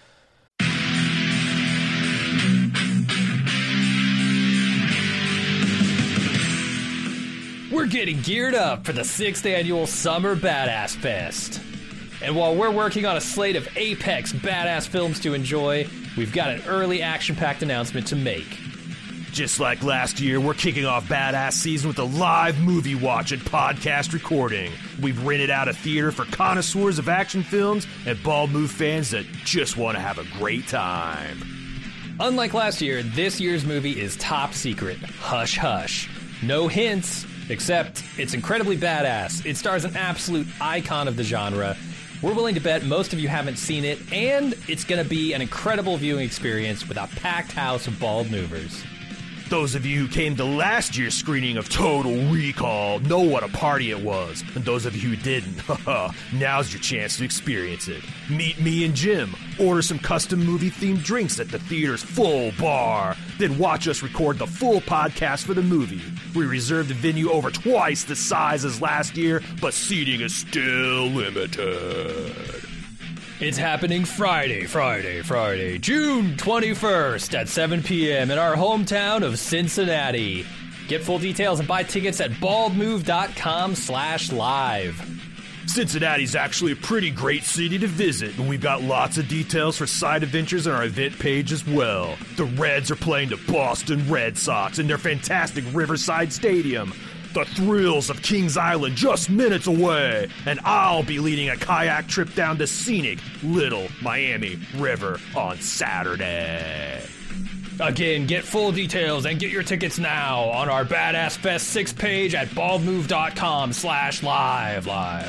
We're getting geared up for the 6th annual Summer Badass Fest. And while we're working on a slate of apex badass films to enjoy, we've got an early action-packed announcement to make. Just like last year, we're kicking off Badass Season with a live movie watch and podcast recording. We've rented out a theater for connoisseurs of action films and Bald Move fans that just want to have a great time. Unlike last year, this year's movie is top secret. Hush hush. No hints, except it's incredibly badass. It stars an absolute icon of the genre. We're willing to bet most of you haven't seen it, and it's going to be an incredible viewing experience with a packed house of Bald Movers. Those of you who came to last year's screening of Total Recall know what a party it was. And those of you who didn't, now's your chance to experience it. Meet me and Jim, order some custom movie-themed drinks at the theater's full bar, then watch us record the full podcast for the movie. We reserved the venue over twice the size as last year, but seating is still limited. It's happening Friday, June 21st at 7 p.m. in our hometown of Cincinnati. Get full details and buy tickets at baldmove.com/live. Cincinnati's actually a pretty great city to visit, and we've got lots of details for side adventures on our event page as well. The Reds are playing the Boston Red Sox in their fantastic Riverside Stadium. The thrills of Kings Island just minutes away, and I'll be leading a kayak trip down the scenic Little Miami River on Saturday. Again, get full details and get your tickets now on our Badass Fest 6 page at baldmove.com/live.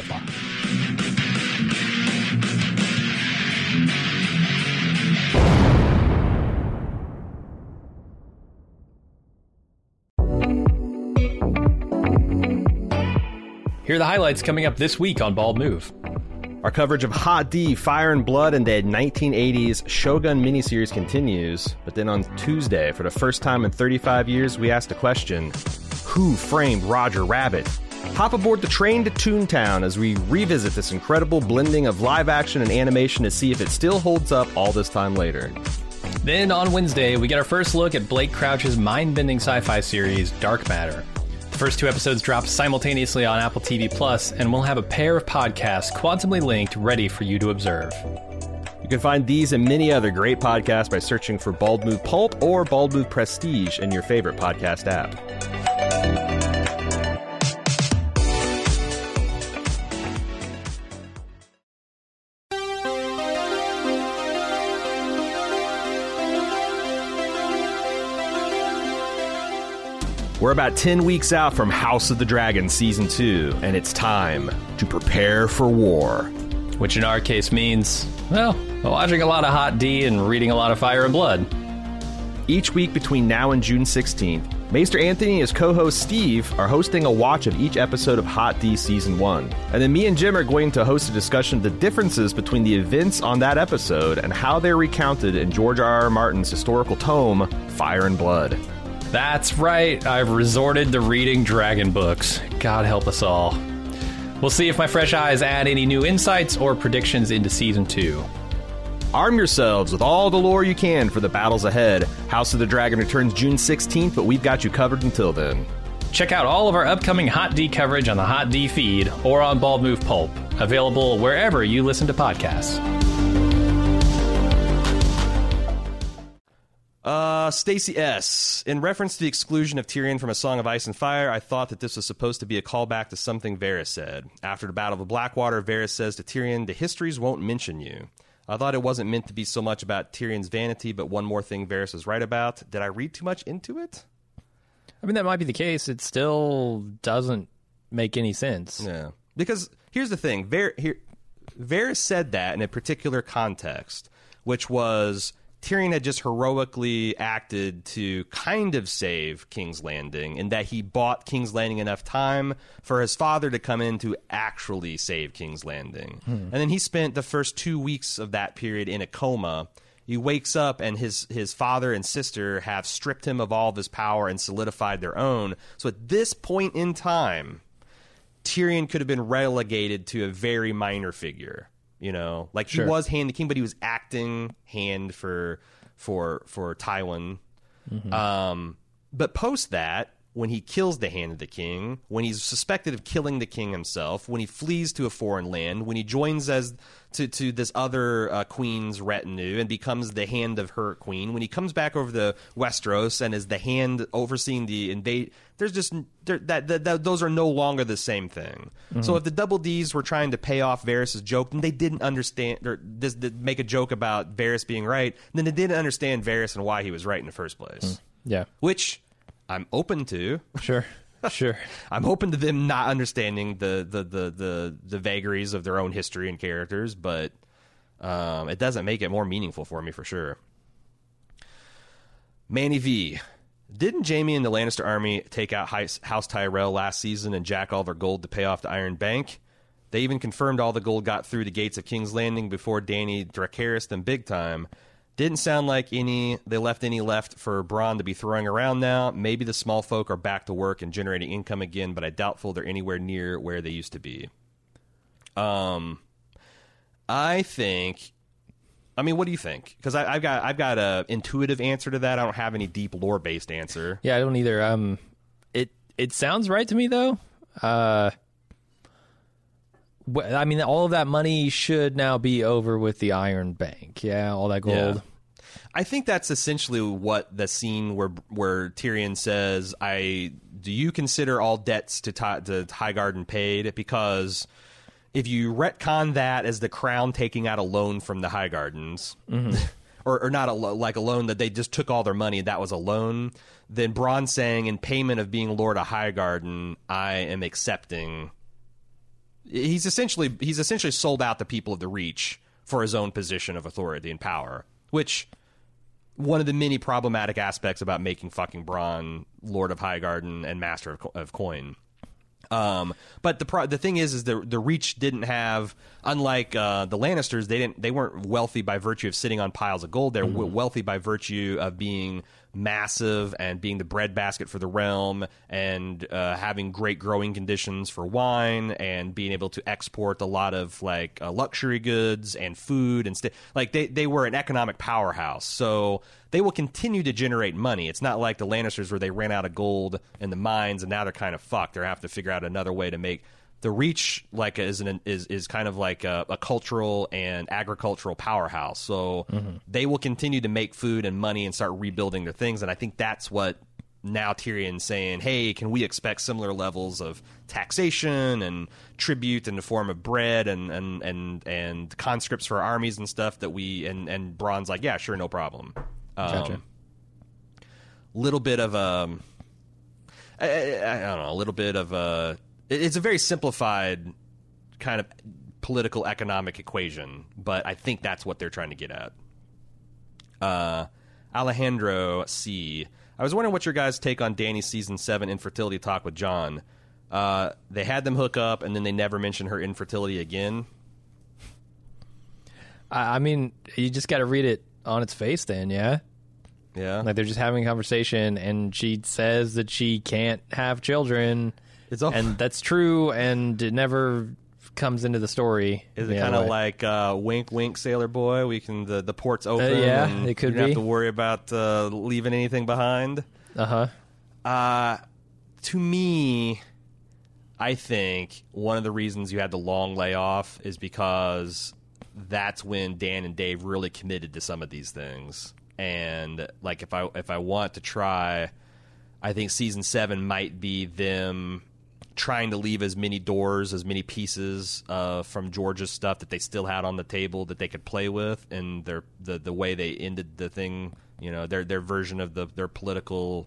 Here are the highlights coming up this week on Bald Move. Our coverage of Hot D, Fire and Blood, and the 1980s Shogun miniseries continues. But then on Tuesday, for the first time in 35 years, we asked a question. Who Framed Roger Rabbit? Hop aboard the train to Toontown as we revisit this incredible blending of live action and animation to see if it still holds up all this time later. Then on Wednesday, we get our first look at Blake Crouch's mind-bending sci-fi series, Dark Matter. The first 2 episodes drop simultaneously on Apple TV Plus, and we'll have a pair of podcasts quantumly linked ready for you to observe. You can find these and many other great podcasts by searching for Bald Move Pulp or Bald Move Prestige in your favorite podcast app. We're about 10 weeks out from House of the Dragon Season 2, and it's time to prepare for war. Which in our case means, well, watching a lot of Hot D and reading a lot of Fire and Blood. Each week between now and June 16th, Maester Anthony and his co-host Steve are hosting a watch of each episode of Hot D Season 1. And then me and Jim are going to host a discussion of the differences between the events on that episode and how they're recounted in George R.R. Martin's historical tome, Fire and Blood. That's right, I've resorted to reading dragon books. God help us all. We'll see if my fresh eyes add any new insights or predictions into Season 2. Arm yourselves with all the lore you can for the battles ahead. House of the Dragon returns June 16th, but we've got you covered until then. Check out all of our upcoming Hot D coverage on the Hot D feed or on Bald Move Pulp, available wherever you listen to podcasts. Stacy S. In reference to the exclusion of Tyrion from A Song of Ice and Fire, I thought that this was supposed to be a callback to something Varys said. After the Battle of the Blackwater, Varys says to Tyrion, "The histories won't mention you." I thought it wasn't meant to be so much about Tyrion's vanity, but one more thing Varys is right about. Did I read too much into it? I mean, that might be the case. It still doesn't make any sense. Yeah. Because here's the thing. Varys said that in a particular context, which was Tyrion had just heroically acted to kind of save King's Landing, and that he bought King's Landing enough time for his father to come in to actually save King's Landing. And then he spent the first 2 weeks of that period in a coma. He wakes up, and his father and sister have stripped him of all of his power and solidified their own. So at this point in time, Tyrion could have been relegated to a very minor figure. You know, like he was Hand the King, but he was acting hand for Tywin. But post that, when he kills the Hand of the King, when he's suspected of killing the king himself, when he flees to a foreign land, when he joins as to this other queen's retinue and becomes the hand of her queen, when he comes back over the Westeros and is the hand overseeing the invade, there's just those are no longer the same thing. So if the Double Ds were trying to pay off Varys' joke, and they didn't understand or make a joke about Varys being right, then they didn't understand Varys and why he was right in the first place. Yeah, which I'm open to. Sure. I'm open to them not understanding the vagaries of their own history and characters, but it doesn't make it more meaningful for me for sure. Manny V. Didn't Jaime and the Lannister army take out House Tyrell last season and jack all their gold to pay off the Iron Bank? They even confirmed all the gold got through the gates of King's Landing before Dany Dracarys them big time. Didn't sound like they left any left for Bronn to be throwing around now. Maybe the small folk are back to work and generating income again, but I doubtful they're anywhere near where they used to be. I mean, what do you think? Because I've got a intuitive answer to that. I don't have any deep lore based answer. Yeah, I don't either. It sounds right to me though. I mean, all of that money should now be over with the Iron Bank. Yeah, all that gold. Yeah. I think that's essentially what the scene where Tyrion says, do you consider all debts to Highgarden paid? Because if you retcon that as the crown taking out a loan from the Highgardens, or not like a loan that they just took all their money, that was a loan, then Bronn saying, in payment of being Lord of Highgarden, I am accepting. He's essentially sold out the people of the Reach for his own position of authority and power, which one of the many problematic aspects about making fucking Bronn Lord of Highgarden and Master of Coin. But the thing is the Reach didn't have, unlike the Lannisters, they weren't wealthy by virtue of sitting on piles of gold. They're wealthy by virtue of being massive and being the breadbasket for the realm and having great growing conditions for wine and being able to export a lot of like luxury goods and food and like they were an economic powerhouse. So they will continue to generate money. It's not like the Lannisters where they ran out of gold in the mines and now they're kind of fucked. They have to figure out another way to make the Reach like is kind of like a cultural and agricultural powerhouse. So they will continue to make food and money and start rebuilding their things. And I think that's what now Tyrion's saying, hey, can we expect similar levels of taxation and tribute in the form of bread and conscripts for our armies and stuff that we and Bronn's like, yeah, sure, no problem. Gotcha. Little bit of I don't know, a little bit of it's a very simplified kind of political economic equation, but I think that's what they're trying to get at. Alejandro C. I was wondering what your guys' take on Dany's season 7 infertility talk with Jon. They had them hook up, and then they never mentioned her infertility again. I mean, you just got to read it on its face then, yeah? Yeah. Like, they're just having a conversation, and she says that she can't have children. And that's true, and it never comes into the story. Is it kind of like wink, wink, sailor boy? We can the port's open. Yeah, and it could you don't be. have to worry about leaving anything behind. To me, I think one of the reasons you had the long layoff is because that's when Dan and Dave really committed to some of these things. And like if I want to try, I think season 7 might be them trying to leave as many doors, as many pieces from George's stuff that they still had on the table that they could play with, and the way they ended the thing, you know, their version of their political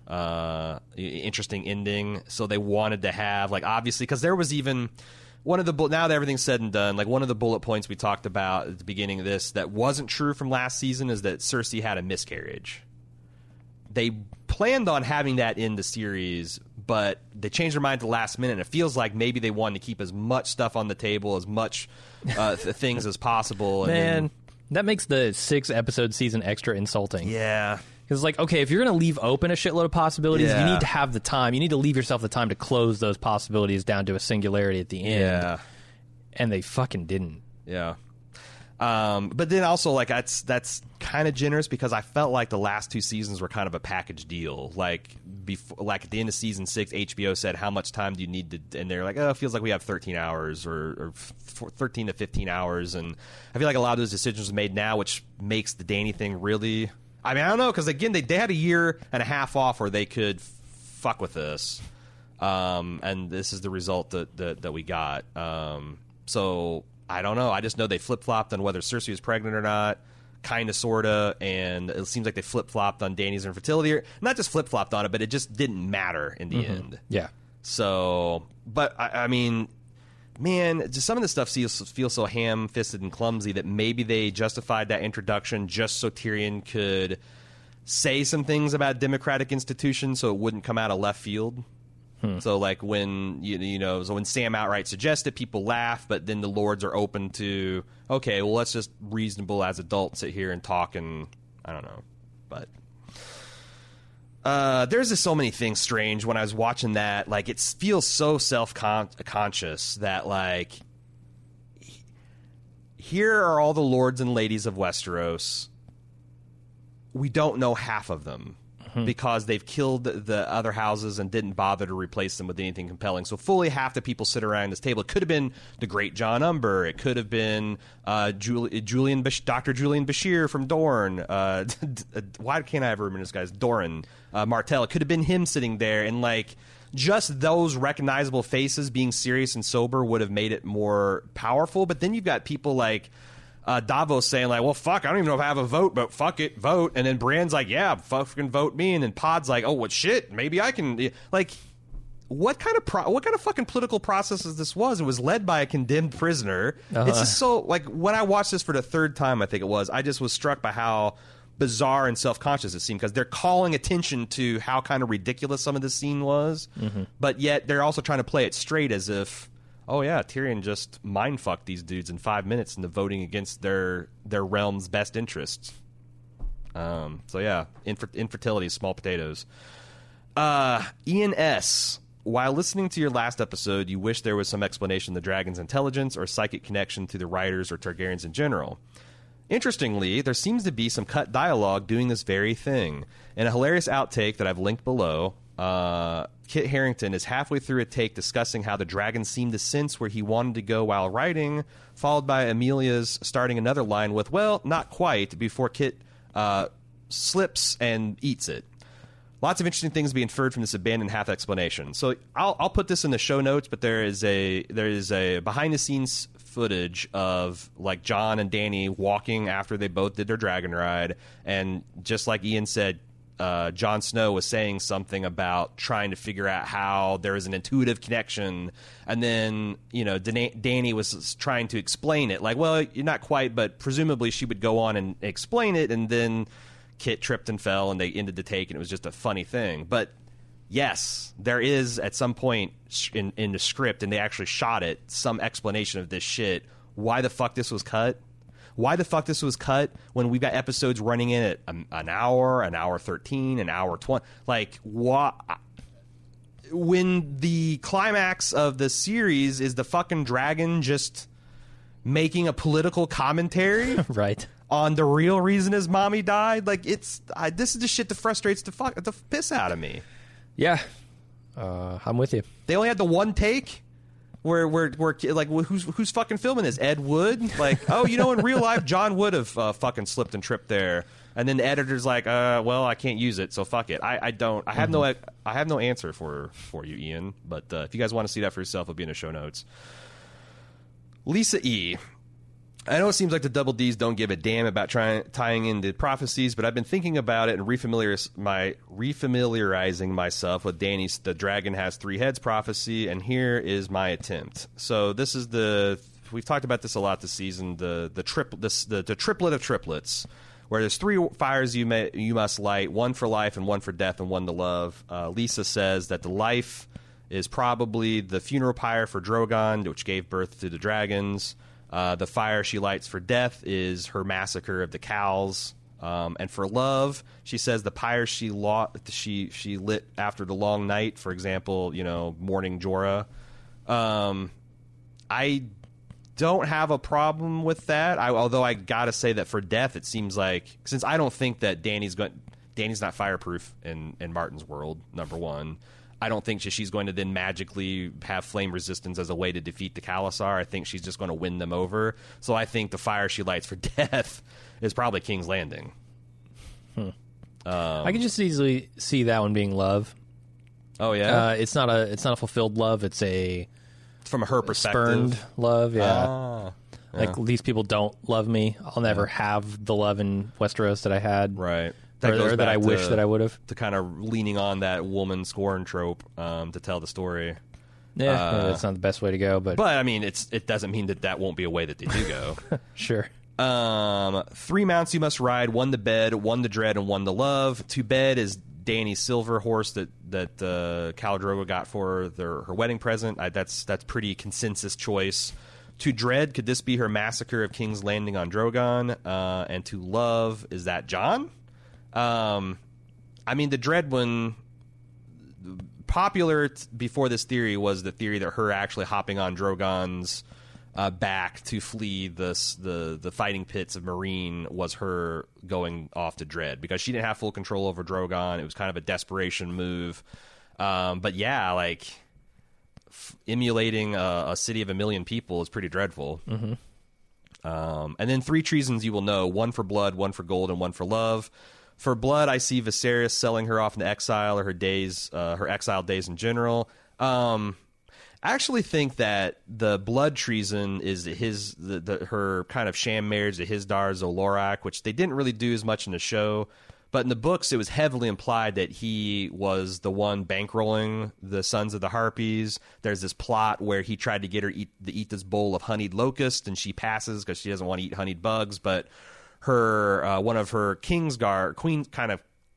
interesting ending. So they wanted to have, like, obviously, because there was even one of the now that everything's said and done, like one of the bullet points we talked about at the beginning of this that wasn't true from last season is that Cersei had a miscarriage. They planned on having that in the series, but they changed their mind at the last minute. And it feels like maybe they wanted to keep as much stuff on the table, as much things as possible. And Man, that makes the 6-episode season extra insulting. Yeah. Because, like, okay, if you're going to leave open a shitload of possibilities, Yeah. you need to have the time. You need to leave yourself the time to close those possibilities down to a singularity at the end. Yeah. And they fucking didn't. Yeah. But then also, like, that's kind of generous because I felt like the last 2 seasons were kind of a package deal. Like, at the end of season 6, HBO said, how much time do you need to... And they're like, oh, it feels like we have 13 hours or 13 to 15 hours. And I feel like a lot of those decisions are made now, which makes the Dany thing really... I mean, I don't know, because, again, they had a year and a half off where they could fuck with this. And this is the result that we got. So... I don't know. I just know they flip-flopped on whether Cersei was pregnant or not, kind of, sort of, and it seems like they flip-flopped on Dany's infertility. Not just flip-flopped on it, but it just didn't matter in the end. Yeah. So, but, I mean, man, just some of this stuff feels so ham-fisted and clumsy that maybe they justified that introduction just so Tyrion could say some things about democratic institutions so it wouldn't come out of left field. So, like, when so when Sam outright suggests it, people laugh, but then the lords are open to, okay, well, let's just reasonable as adults sit here and talk, and I don't know, but there's just so many things strange when I was watching that. Like, it feels so self-conscious that, like, here are all the lords and ladies of Westeros. We don't know half of them. Because they've killed the other houses and didn't bother to replace them with anything compelling. So fully half the people sit around this table. It could have been the great John Umber. It could have been Dr. Julian Bashir from Dorne. Why can't I ever remember this guy's? Doran Martell. It could have been him sitting there. And, like, just those recognizable faces being serious and sober would have made it more powerful. But then you've got people like... Davos saying, like, well, fuck, I don't even know if I have a vote, but fuck it, vote. And then Bran's like, yeah, fucking vote me. And then Pod's like, oh, what shit, maybe I can. Like, what kind of fucking political processes this was? It was led by a condemned prisoner. It's just so, like, when I watched this for the 3rd time, I think it was, I just was struck by how bizarre and self-conscious it seemed, because they're calling attention to how kind of ridiculous some of this scene was, but yet they're also trying to play it straight as if, oh yeah, Tyrion just mind-fucked these dudes in 5 minutes into voting against their realm's best interests. So yeah, infertility is small potatoes. Ian S. While listening to your last episode, you wish there was some explanation of the dragon's intelligence or psychic connection to the writers or Targaryens in general. Interestingly, there seems to be some cut dialogue doing this very thing. In a hilarious outtake that I've linked below, Kit Harington is halfway through a take discussing how the dragon seemed to sense where he wanted to go while writing, followed by Amelia's starting another line with, well, not quite, before Kit slips and eats it. Lots of interesting things to be inferred from this abandoned half explanation. So I'll put this in the show notes, but there is a behind the scenes footage of like Jon and Dany walking after they both did their dragon ride, and just like Ian said, Jon Snow was saying something about trying to figure out how there is an intuitive connection, and then Dany was trying to explain it, like, well, you're not quite, but presumably she would go on and explain it, and then Kit tripped and fell, and they ended the take, and it was just a funny thing. But yes, there is at some point in the script, and they actually shot it, some explanation of this shit. Why the fuck this was cut? Why the fuck this was cut when we've got episodes running in at an hour 13, an hour 20? Like, what? When the climax of the series is the fucking dragon just making a political commentary, right, on the real reason his mommy died. Like, this is the shit that frustrates the piss out of me. Yeah, I'm with you. They only had the one take where like, who's fucking filming this? Ed Wood? Like, oh, in real life, John would have fucking slipped and tripped there. And then the editor's like, well, I can't use it, so fuck it. I have no answer for you, Ian. But if you guys want to see that for yourself, it'll be in the show notes. Lisa E. I know it seems like the Double Ds don't give a damn about tying into prophecies, but I've been thinking about it and refamiliarizing myself with Dany's "The Dragon Has Three Heads" prophecy, and here is my attempt. So this is we've talked about this a lot this season, the triplet of triplets, where there's three fires you must light, one for life and one for death and one to love. Lisa says that the life is probably the funeral pyre for Drogon, which gave birth to the dragons. The fire she lights for death is her massacre of the cows. And for love, she says the pyre she lit after the long night, for example, mourning Jorah. I don't have a problem with that. Although I gotta say that for death, it seems like, since I don't think that Dany's not fireproof in Martin's world, number one. I don't think she's going to then magically have flame resistance as a way to defeat the Khalasar. I think she's just going to win them over. So I think the fire she lights for death is probably King's Landing. I can just easily see that one being love. Oh yeah, it's not a fulfilled love. It's from her perspective, spurned love. Yeah, like these people don't love me. I'll never have the love in Westeros that I had. Right. Or that I wish that I would have. To kind of leaning on that woman scorn trope to tell the story. Yeah, that's not the best way to go, but I mean, it doesn't mean that won't be a way that they do go. Sure. 3 mounts you must ride: one to bed, one to dread, and one to love. To bed is Dany's silver horse that Khal Drogo got for her wedding present. That's pretty consensus choice. To dread, could this be her massacre of King's Landing on Drogon? And to love, is that Jon? I mean, the dread one, popular before this theory was the theory that her actually hopping on Drogon's back to flee the fighting pits of Meereen was her going off to dread, because she didn't have full control over Drogon. It was kind of a desperation move. But yeah, like emulating a city of 1 million people is pretty dreadful. Mm-hmm. And then 3 treasons you will know: one for blood, one for gold, and one for love. For blood, I see Viserys selling her off into exile, or her exiled days in general. I actually think that the blood treason is her kind of sham marriage to Hizdahr zo Loraq, which they didn't really do as much in the show. But in the books, it was heavily implied that he was the one bankrolling the Sons of the Harpies. There's this plot where he tried to get her to eat this bowl of honeyed locust, and she passes because she doesn't want to eat honeyed bugs. But one of her Kingsguard, queen kind of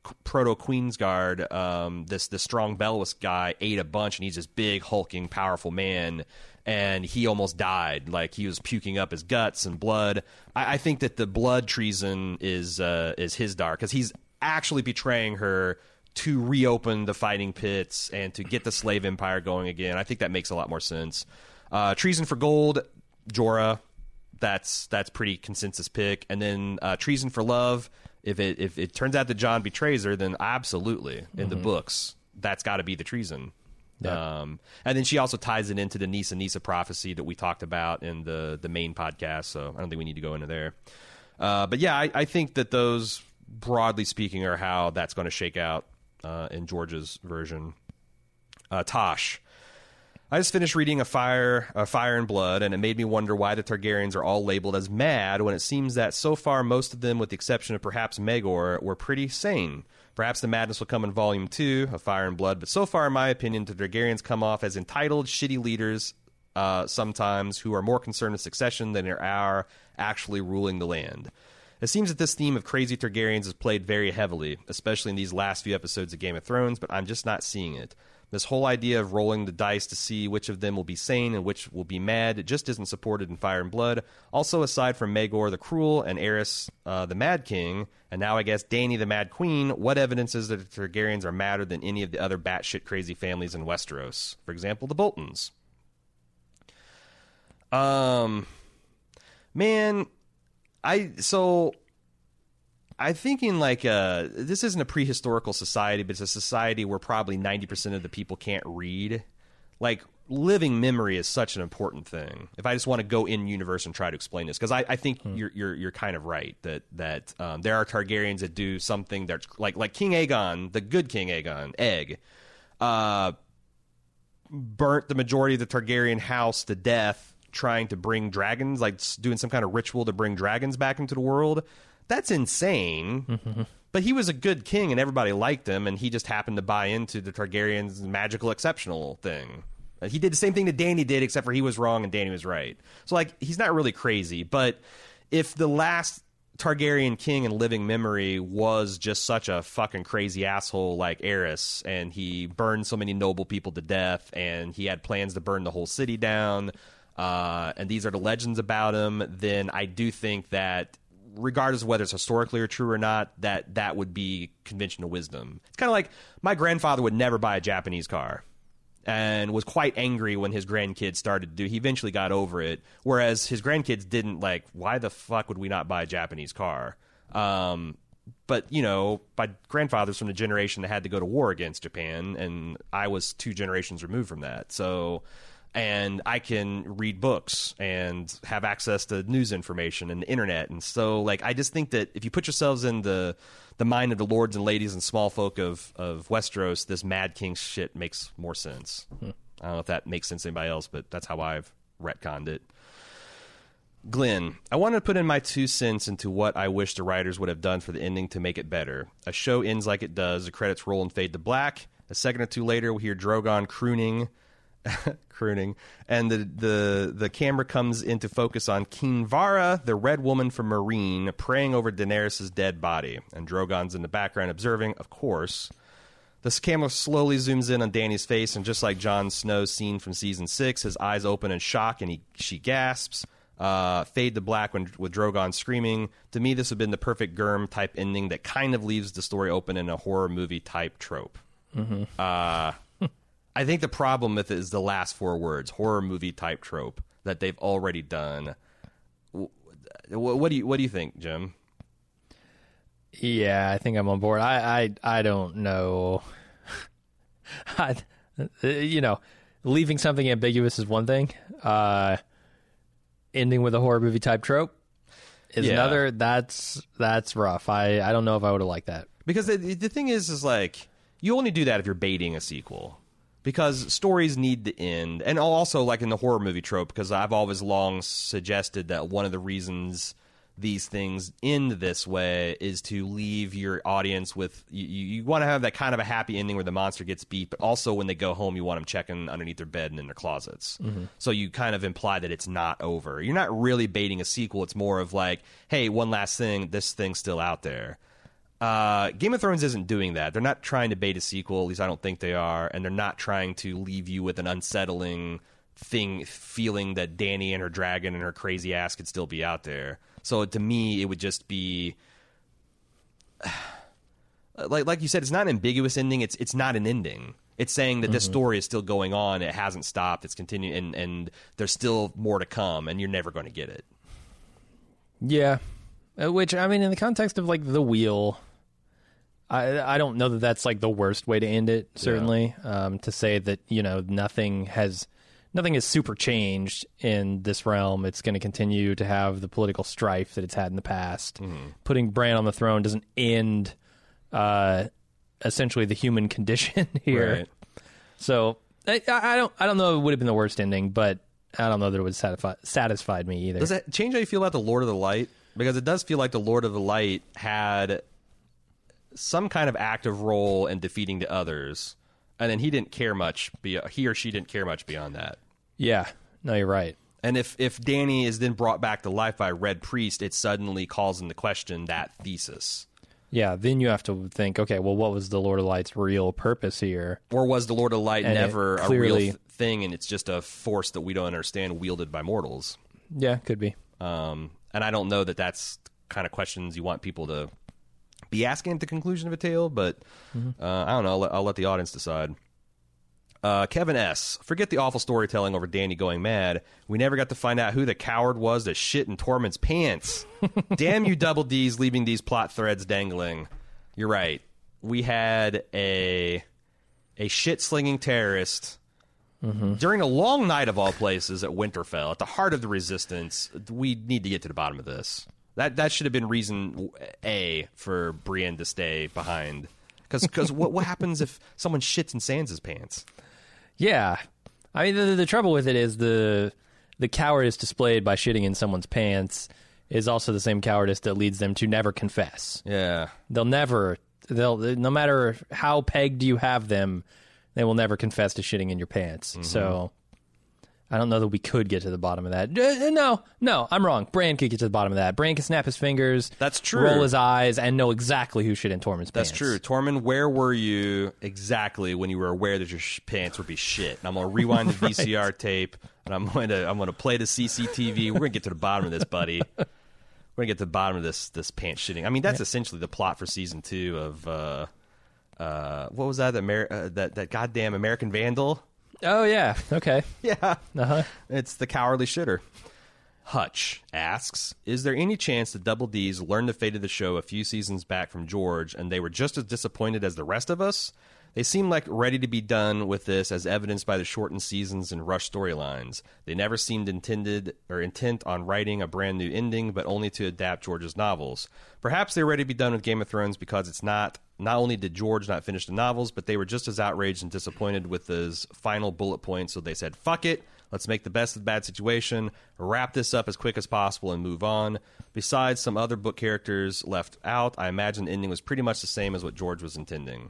Proto Queensguard, this strong Bellows guy ate a bunch, and he's this big, hulking, powerful man, and he almost died. Like, he was puking up his guts and blood. I think that the blood treason is Hizdahr, because he's actually betraying her to reopen the fighting pits and to get the slave empire going again. I think that makes a lot more sense. Treason for gold, Jorah. That's pretty consensus pick. And then treason for love. If it turns out that Jon betrays her, then absolutely in the books that's got to be the treason. Yeah. And then she also ties it into the Nissa prophecy that we talked about in the main podcast. So I don't think we need to go into there. But yeah, I think that those, broadly speaking, are how that's going to shake out in George's version. Tosh. I just finished reading A Fire and Blood, and it made me wonder why the Targaryens are all labeled as mad when it seems that so far most of them, with the exception of perhaps Maegor, were pretty sane. Perhaps the madness will come in Volume 2, A Fire and Blood, but so far, in my opinion, the Targaryens come off as entitled, shitty leaders sometimes who are more concerned with succession than they are actually ruling the land. It seems that this theme of crazy Targaryens is played very heavily, especially in these last few episodes of Game of Thrones, but I'm just not seeing it. This whole idea of rolling the dice to see which of them will be sane and which will be mad, it just isn't supported in Fire and Blood. Also, aside from Maegor the Cruel and Aerys the Mad King, and now I guess Dany the Mad Queen, what evidence is that the Targaryens are madder than any of the other batshit crazy families in Westeros? For example, the Boltons. Man, I'm thinking like this isn't a prehistorical society, but it's a society where probably 90% of the people can't read. Like, living memory is such an important thing. If I just want to go in universe and try to explain this, because I think you're kind of right that there are Targaryens that do something that's like King Aegon, the good King Aegon, Egg, burnt the majority of the Targaryen house to death trying to bring dragons, like doing some kind of ritual to bring dragons back into the world. That's insane. But he was a good king and everybody liked him, and he just happened to buy into the Targaryens' magical exceptional thing. He did the same thing that Dany did, except for he was wrong and Dany was right. So, like, he's not really crazy. But if the last Targaryen king in living memory was just such a fucking crazy asshole like Aerys, and he burned so many noble people to death, and he had plans to burn the whole city down, and these are the legends about him, then I do think that, regardless of whether it's historically or true or not, that would be conventional wisdom. It's kind of like my grandfather would never buy a Japanese car and was quite angry when his grandkids started to do. He eventually got over it, whereas his grandkids didn't. Like, why the fuck would we not buy a Japanese car? But, you know, my grandfather's from the generation that had to go to war against Japan, and I was 2 generations removed from that. So... and I can read books and have access to news information and the internet. And so, like, I just think that if you put yourselves in the mind of the lords and ladies and small folk of Westeros, this Mad King shit makes more sense. I don't know if that makes sense to anybody else, but that's how I've retconned it. Glenn, I want to put in my 2 cents into what I wish the writers would have done for the ending to make it better. A show ends like it does, the credits roll and fade to black. A second or two later, we hear Drogon crooning, and the camera comes into focus on Kinvara, the Red Woman from Meereen, praying over Daenerys' dead body, and Drogon's in the background observing, of course. This camera slowly zooms in on Dany's face, and just like Jon Snow's scene from season 6, his eyes open in shock and she gasps. Fade to black with Drogon screaming. To me, this would have been the perfect Gurm type ending that kind of leaves the story open in a horror movie type trope. I think the problem with it is the last 4 words, horror movie type trope, that they've already done. What do you think, Jim? Yeah, I think I'm on board. I don't know. You know, leaving something ambiguous is one thing. Ending with a horror movie type trope is another. That's rough. I don't know if I would have liked that. Because the thing is like, you only do that if you're baiting a sequel. Because stories need to end. And also, like in the horror movie trope, because I've always long suggested that one of the reasons these things end this way is to leave your audience with... You want to have that kind of a happy ending where the monster gets beat, but also when they go home, you want them checking underneath their bed and in their closets. So you kind of imply that it's not over. You're not really baiting a sequel. It's more of like, hey, one last thing, this thing's still out there. Game of Thrones isn't doing that. They're not trying to bait a sequel. At least I don't think they are. And they're not trying to leave you with an unsettling feeling that Dany and her dragon and her crazy ass could still be out there. So to me, it would just be like you said, it's not an ambiguous ending. It's not an ending. It's saying that this story is still going on. It hasn't stopped. It's continuing, and there's still more to come, and you're never going to get it. Yeah. Which, I mean, in the context of, like, The Wheel, I don't know that that's, like, the worst way to end it, certainly. Yeah. To say that, you know, nothing has super changed in this realm. It's going to continue to have the political strife that it's had in the past. Putting Bran on the throne doesn't end essentially the human condition here. Right. So I don't know if it would have been the worst ending, but I don't know that it would have satisfied me either. Does that change how you feel about the Lord of the Light? Because it does feel like the Lord of the Light had some kind of active role in defeating the others, and then he didn't care much. He or she didn't care much beyond that. Yeah, no, you're right. And if Dany is then brought back to life by a Red Priest, it suddenly calls into question that thesis. Yeah, then you have to think, okay, well, what was the Lord of the Light's real purpose here? Or was the Lord of the Light never a real thing, and it's just a force that we don't understand wielded by mortals? Yeah, could be. And I don't know that that's kind of questions you want people to be asking at the conclusion of a tale, but I don't know. I'll let the audience decide. Kevin S. Forget the awful storytelling over Dany going mad. We never got to find out who the coward was that shit in Tormund's pants. Damn you, Double D's, leaving these plot threads dangling. You're right. We had a shit-slinging terrorist during a long night of all places at Winterfell, at the heart of the Resistance. We need to get to the bottom of this. That should have been reason A for Brienne to stay behind. Because what happens if someone shits in Sansa's pants? Yeah. I mean, the trouble with it is the cowardice displayed by shitting in someone's pants is also the same cowardice that leads them to never confess. Yeah. They'll no matter how pegged you have them, they will never confess to shitting in your pants. So I don't know that we could get to the bottom of that. No, I'm wrong. Bran could get to the bottom of that. Bran can snap his fingers. That's true. Roll his eyes and know exactly who shit in Tormund's pants. That's true. Tormund, where were you exactly when you were aware that your pants would be shit? And I'm going to rewind the VCR tape, and I'm going to play the CCTV. We're going to get to the bottom of this, buddy. We're going to get to the bottom of this pants shitting. I mean, that's essentially the plot for season 2 of what was that? That goddamn American Vandal. Oh, yeah. Okay. Yeah. It's the cowardly shitter. Hutch asks, is there any chance the Double D's learned the fate of the show a few seasons back from George and they were just as disappointed as the rest of us? They seem like ready to be done with this, as evidenced by the shortened seasons and rushed storylines. They never seemed intent on writing a brand new ending, but only to adapt George's novels. Perhaps they're ready to be done with Game of Thrones because it's not only did George not finish the novels, but they were just as outraged and disappointed with his final bullet points, so they said, fuck it, let's make the best of the bad situation, wrap this up as quick as possible, and move on. Besides some other book characters left out, I imagine the ending was pretty much the same as what George was intending.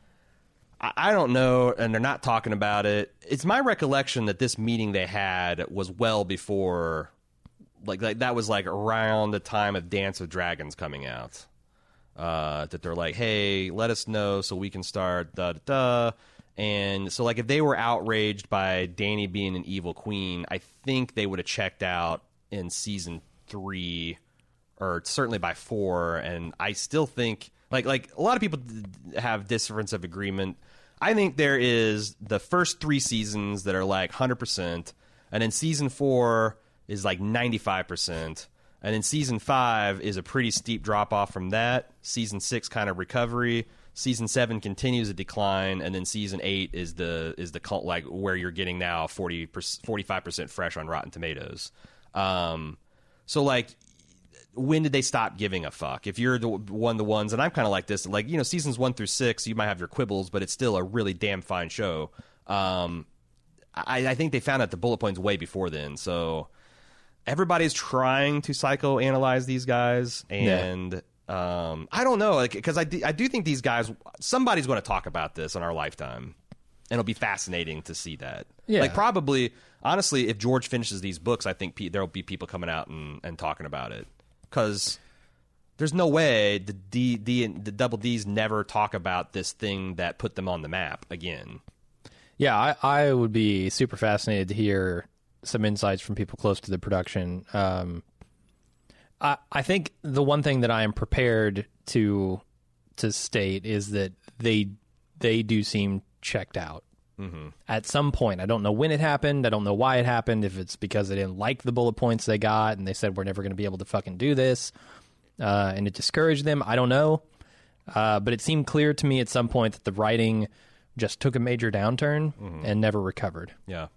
I don't know, and they're not talking about it. It's my recollection that this meeting they had was well before, like that was like around the time of Dance of Dragons coming out. That they're like, hey, let us know so we can start da-da-da. And so, like, if they were outraged by Dany being an evil queen, I think they would have checked out in season 3, or certainly by 4. And I still think, like a lot of people have difference of agreement. I think there is the first 3 seasons that are like 100%, and then season 4 is like 95%. And then season 5 is a pretty steep drop-off from that. Season 6 kind of recovery. Season 7 continues a decline. And then season 8 is the cult, like where you're getting now 45% fresh on Rotten Tomatoes. So, like, when did they stop giving a fuck? If you're the ones, and I'm kind of like this, like, you know, seasons 1 through 6, you might have your quibbles, but it's still a really damn fine show. I think they found out the bullet points way before then, so everybody's trying to psychoanalyze these guys, and I don't know, like, because I do think these guys, somebody's going to talk about this in our lifetime, and it'll be fascinating to see that. Yeah. Like, probably, honestly, if George finishes these books, I think there will be people coming out and talking about it, because there's no way the Double D's never talk about this thing that put them on the map again. Yeah, I would be super fascinated to hear some insights from people close to the production. I think the one thing that I am prepared to state is that they do seem checked out. At some point. I don't know when it happened. I don't know why it happened. If it's because they didn't like the bullet points they got and they said we're never going to be able to fucking do this, and it discouraged them. I don't know. But it seemed clear to me at some point that the writing just took a major downturn and never recovered.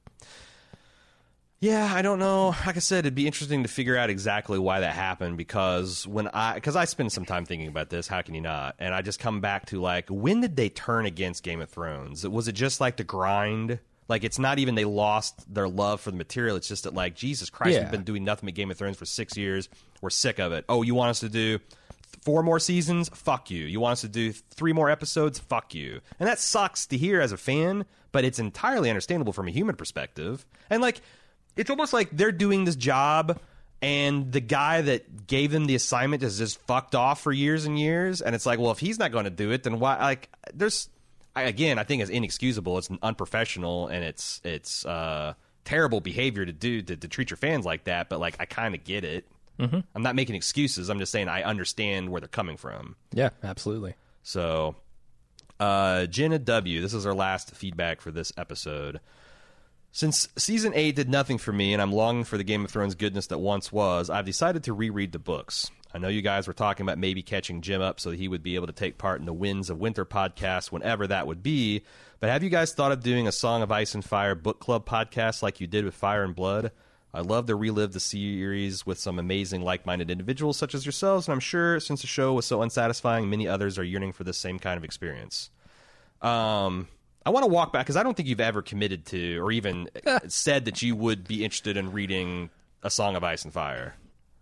Yeah, I don't know. Like I said, it'd be interesting to figure out exactly why that happened because I spend some time thinking about this. How can you not? And I just come back to like, when did they turn against Game of Thrones? Was it just like the grind? Like, it's not even they lost their love for the material. It's just that, like, Jesus Christ, we've been doing nothing but Game of Thrones for 6 years. We're sick of it. Oh, you want us to do 4 more seasons? Fuck you. You want us to do 3 more episodes? Fuck you. And that sucks to hear as a fan, but it's entirely understandable from a human perspective. And, like, it's almost like they're doing this job and the guy that gave them the assignment is just fucked off for years and years. And it's like, well, if he's not going to do it, then why? Like, I think it's inexcusable. It's unprofessional and it's terrible behavior to do to treat your fans like that. But, like, I kind of get it. I'm not making excuses. I'm just saying I understand where they're coming from. Yeah, absolutely. So, Jenna W., this is our last feedback for this episode. Since Season 8 did nothing for me and I'm longing for the Game of Thrones goodness that once was, I've decided to reread the books. I know you guys were talking about maybe catching Jim up so that he would be able to take part in the Winds of Winter podcast whenever that would be, but have you guys thought of doing a Song of Ice and Fire book club podcast like you did with Fire and Blood? I'd love to relive the series with some amazing like-minded individuals such as yourselves, and I'm sure since the show was so unsatisfying, many others are yearning for this same kind of experience. I want to walk back because I don't think you've ever committed to or even said that you would be interested in reading A Song of Ice and Fire.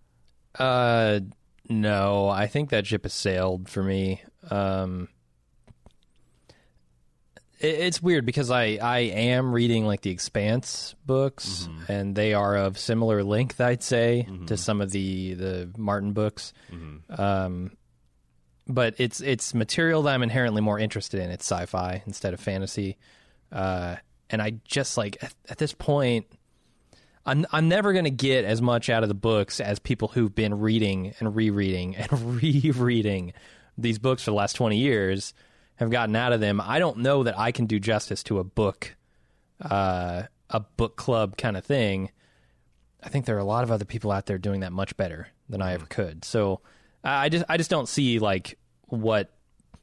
No, I think that ship has sailed for me. It's weird because I am reading like the Expanse books, and they are of similar length, I'd say, to some of the Martin books. But it's material that I'm inherently more interested in. It's sci-fi instead of fantasy. And I just, like, at this point, I'm never going to get as much out of the books as people who've been reading and rereading and rereading these books for the last 20 years have gotten out of them. I don't know that I can do justice to a book club kind of thing. I think there are a lot of other people out there doing that much better than I ever could. So I just don't see, like, what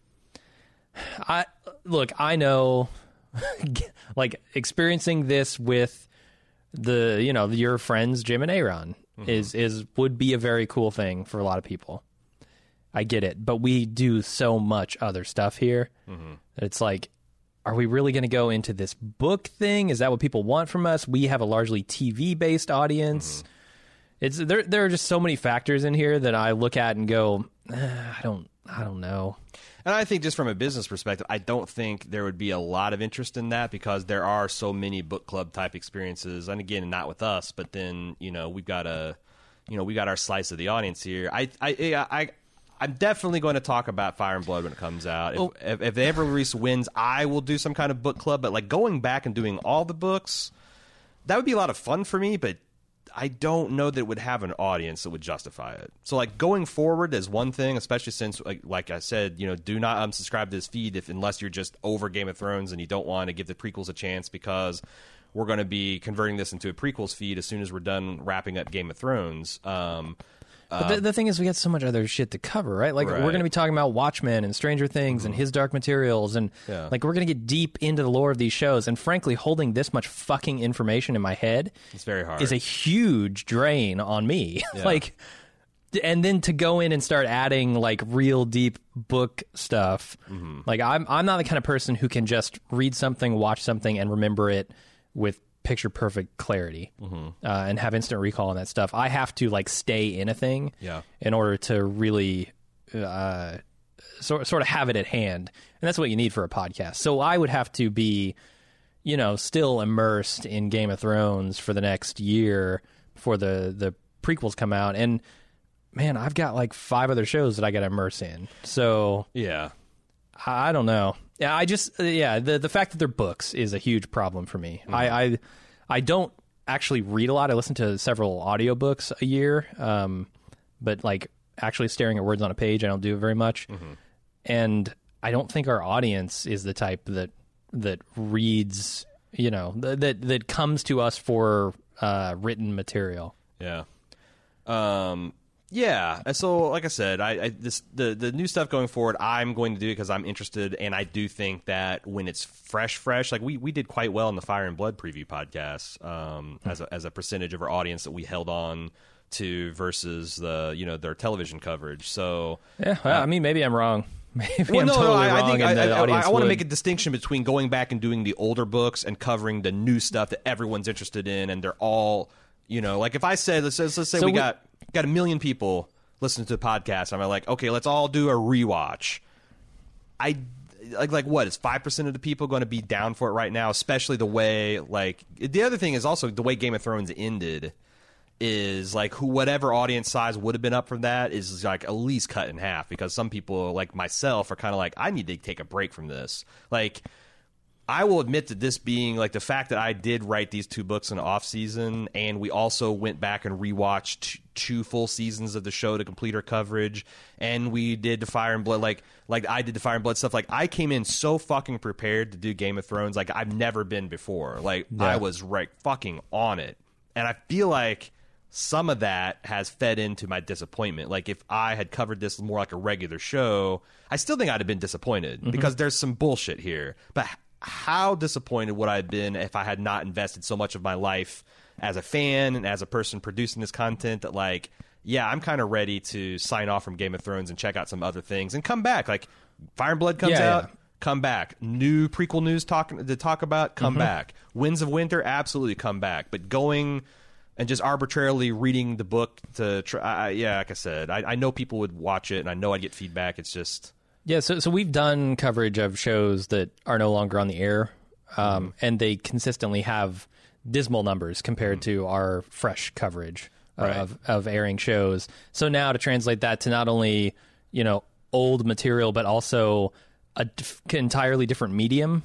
I know like experiencing this with your friends Jim and Aaron would be a very cool thing for a lot of people. I get it, but we do so much other stuff here that it's like, are we really going to go into this book thing? Is that what people want from us? We have a largely TV based audience. It's there are just so many factors in here that I look at and go, I don't know. And I think just from a business perspective, I don't think there would be a lot of interest in that because there are so many book club type experiences. And again, not with us, but then, we've got our slice of the audience here. I'm definitely going to talk about Fire and Blood when it comes out. If they ever release Winds, I will do some kind of book club. But like going back and doing all the books, that would be a lot of fun for me, but I don't know that it would have an audience that would justify it. So, like, going forward is one thing, especially since, like I said, do not unsubscribe to this feed unless you're just over Game of Thrones and you don't want to give the prequels a chance because we're going to be converting this into a prequels feed as soon as we're done wrapping up Game of Thrones. But the thing is, we got so much other shit to cover, right? Like, we're going to be talking about Watchmen and Stranger Things and His Dark Materials, and like, we're going to get deep into the lore of these shows. And frankly, holding this much fucking information in my head, it's very hard. Is a huge drain on me. Like, and then to go in and start adding like real deep book stuff, like I'm not the kind of person who can just read something, watch something, and remember it with picture perfect clarity and have instant recall and that stuff. I have to like stay in a thing in order to really sort of have it at hand, and that's what you need for a podcast. So I would have to be still immersed in Game of Thrones for the next year before the prequels come out. And man, I've got like 5 other shows that I got to immerse in. So Yeah. I don't know. Yeah, I just the fact that they're books is a huge problem for me. I don't actually read a lot. I listen to several audiobooks a year, but like actually staring at words on a page, I don't do it very much. And I don't think our audience is the type that reads, that comes to us for written material. Yeah. Yeah. So, like I said, the new stuff going forward, I'm going to do it because I'm interested, and I do think that when it's fresh, like we did quite well in the Fire and Blood preview podcast as a percentage of our audience that we held on to versus their television coverage. So yeah, well, I mean, maybe I'm wrong. Maybe I'm totally wrong. I want to make a distinction between going back and doing the older books and covering the new stuff that everyone's interested in, and they're all, like if I said, let's say we got 1 million people listening to the podcast, and I'm like, okay, let's all do a rewatch. Like what is 5% of the people going to be down for it right now? Especially the way, like, the other thing is also the way Game of Thrones ended. Is like whatever audience size would have been up for that is like at least cut in half, because some people like myself are kind of like, I need to take a break from this. Like, I will admit that this being like the fact that I did write these 2 books in the off season, and we also went back and rewatched 2 full seasons of the show to complete our coverage, and we did the Fire and Blood, like I did the Fire and Blood stuff. Like, I came in so fucking prepared to do Game of Thrones like I've never been before. Like, I was right fucking on it, and I feel like some of that has fed into my disappointment. Like, if I had covered this more like a regular show, I still think I'd have been disappointed because there's some bullshit here. But how disappointed would I have been if I had not invested so much of my life as a fan and as a person producing this content that, like, yeah, I'm kind of ready to sign off from Game of Thrones and check out some other things and come back. Like, Fire and Blood comes out. Come back. New prequel news to talk about, come back. Winds of Winter, absolutely come back. But going and just arbitrarily reading the book to try, like I said, I know people would watch it, and I know I'd get feedback. It's just... Yeah, so we've done coverage of shows that are no longer on the air, and they consistently have dismal numbers compared to our fresh coverage of airing shows. So now to translate that to not only, old material, but also an entirely different medium,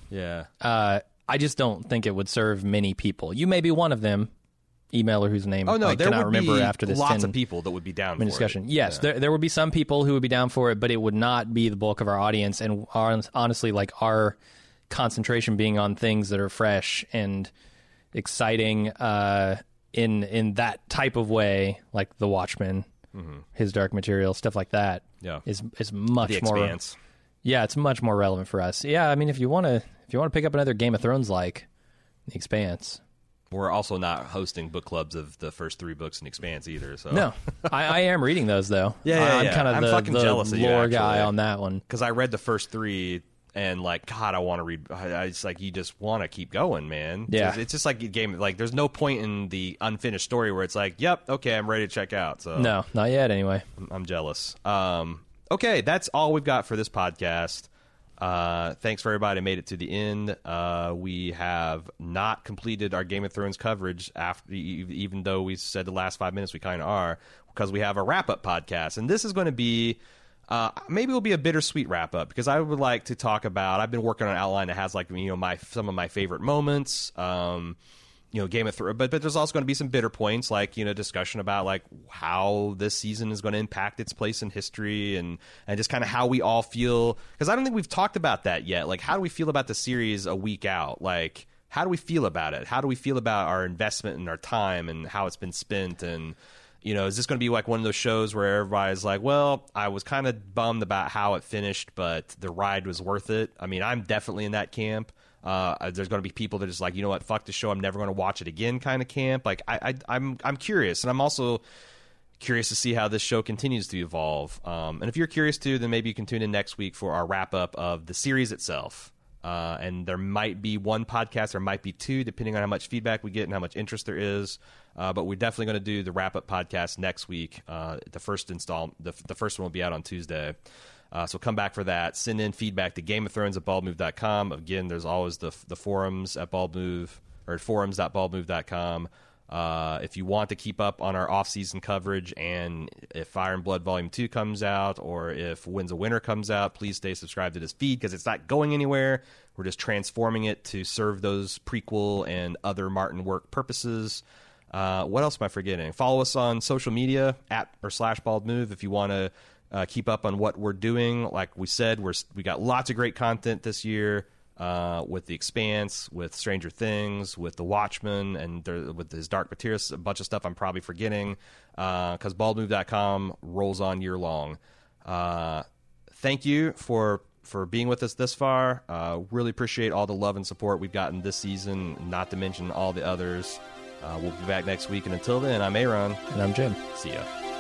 I just don't think it would serve many people. You may be one of them, emailer whose name I cannot remember after this. Lots of people that would be down for discussion. it. Yes, there would be some people who would be down for it, but it would not be the bulk of our audience. And honestly, like, our concentration being on things that are fresh and exciting in that type of way, like The Watchmen, His Dark Material, stuff like that, is much The more. Expanse. Yeah, it's much more relevant for us. Yeah, I mean, if you want to pick up another Game of Thrones like The Expanse. We're also not hosting book clubs of the first 3 books in Expanse either. So no, I am reading those though. I'm kind of fucking jealous of you, lore actually, guy on that one, because I read the first 3 and like, God, I want to read. It's like you just want to keep going, man. Yeah, it's just like a game. Like, there's no point in the unfinished story where it's like, yep, okay, I'm ready to check out. So no, not yet. Anyway, I'm jealous. Okay, that's all we've got for this podcast. Thanks for everybody who made it to the end. We have not completed our Game of Thrones coverage after, even though we said the last 5 minutes we kind of are, because we have a wrap-up podcast. And this is going to be, maybe it'll be a bittersweet wrap-up, because I would like to talk about, I've been working on an outline that has, like, some of my favorite moments, Game of Thrones, but there's also going to be some bitter points, like, discussion about, like, how this season is going to impact its place in history, and just kind of how we all feel, because I don't think we've talked about that yet. Like, how do we feel about the series a week out? Like, how do we feel about it? How do we feel about our investment and our time and how it's been spent? And, is this going to be like one of those shows where everybody's like, well, I was kind of bummed about how it finished, but the ride was worth it? I mean, I'm definitely in that camp. There's going to be people that are just like, you know what, fuck the show, I'm never going to watch it again kind of camp. Like, I'm curious, and I'm also curious to see how this show continues to evolve. And if you're curious too, then maybe you can tune in next week for our wrap up of the series itself. And there might be 1 podcast, there might be 2, depending on how much feedback we get and how much interest there is. But we're definitely going to do the wrap up podcast next week. The first one will be out on Tuesday. So come back for that. Send in feedback to GameOfThrones@baldmove.com. Again, there's always the forums at BaldMove, or forums.baldmove.com. If you want to keep up on our off-season coverage, and if Fire and Blood Volume 2 comes out, or if Winds of Winter comes out, please stay subscribed to this feed, because it's not going anywhere. We're just transforming it to serve those prequel and other Martin work purposes. What else am I forgetting? Follow us on social media, @/baldmove, if you want to keep up on what we're doing. Like we said, we got lots of great content this year. With The Expanse, with Stranger Things, with The Watchmen, and with his Dark Materials, a bunch of stuff I'm probably forgetting, because baldmove.com rolls on year long. Thank you for being with us this far. Really appreciate all the love and support we've gotten this season, not to mention all the others. We'll be back next week, and until then, I'm Aaron. And I'm Jim. See ya.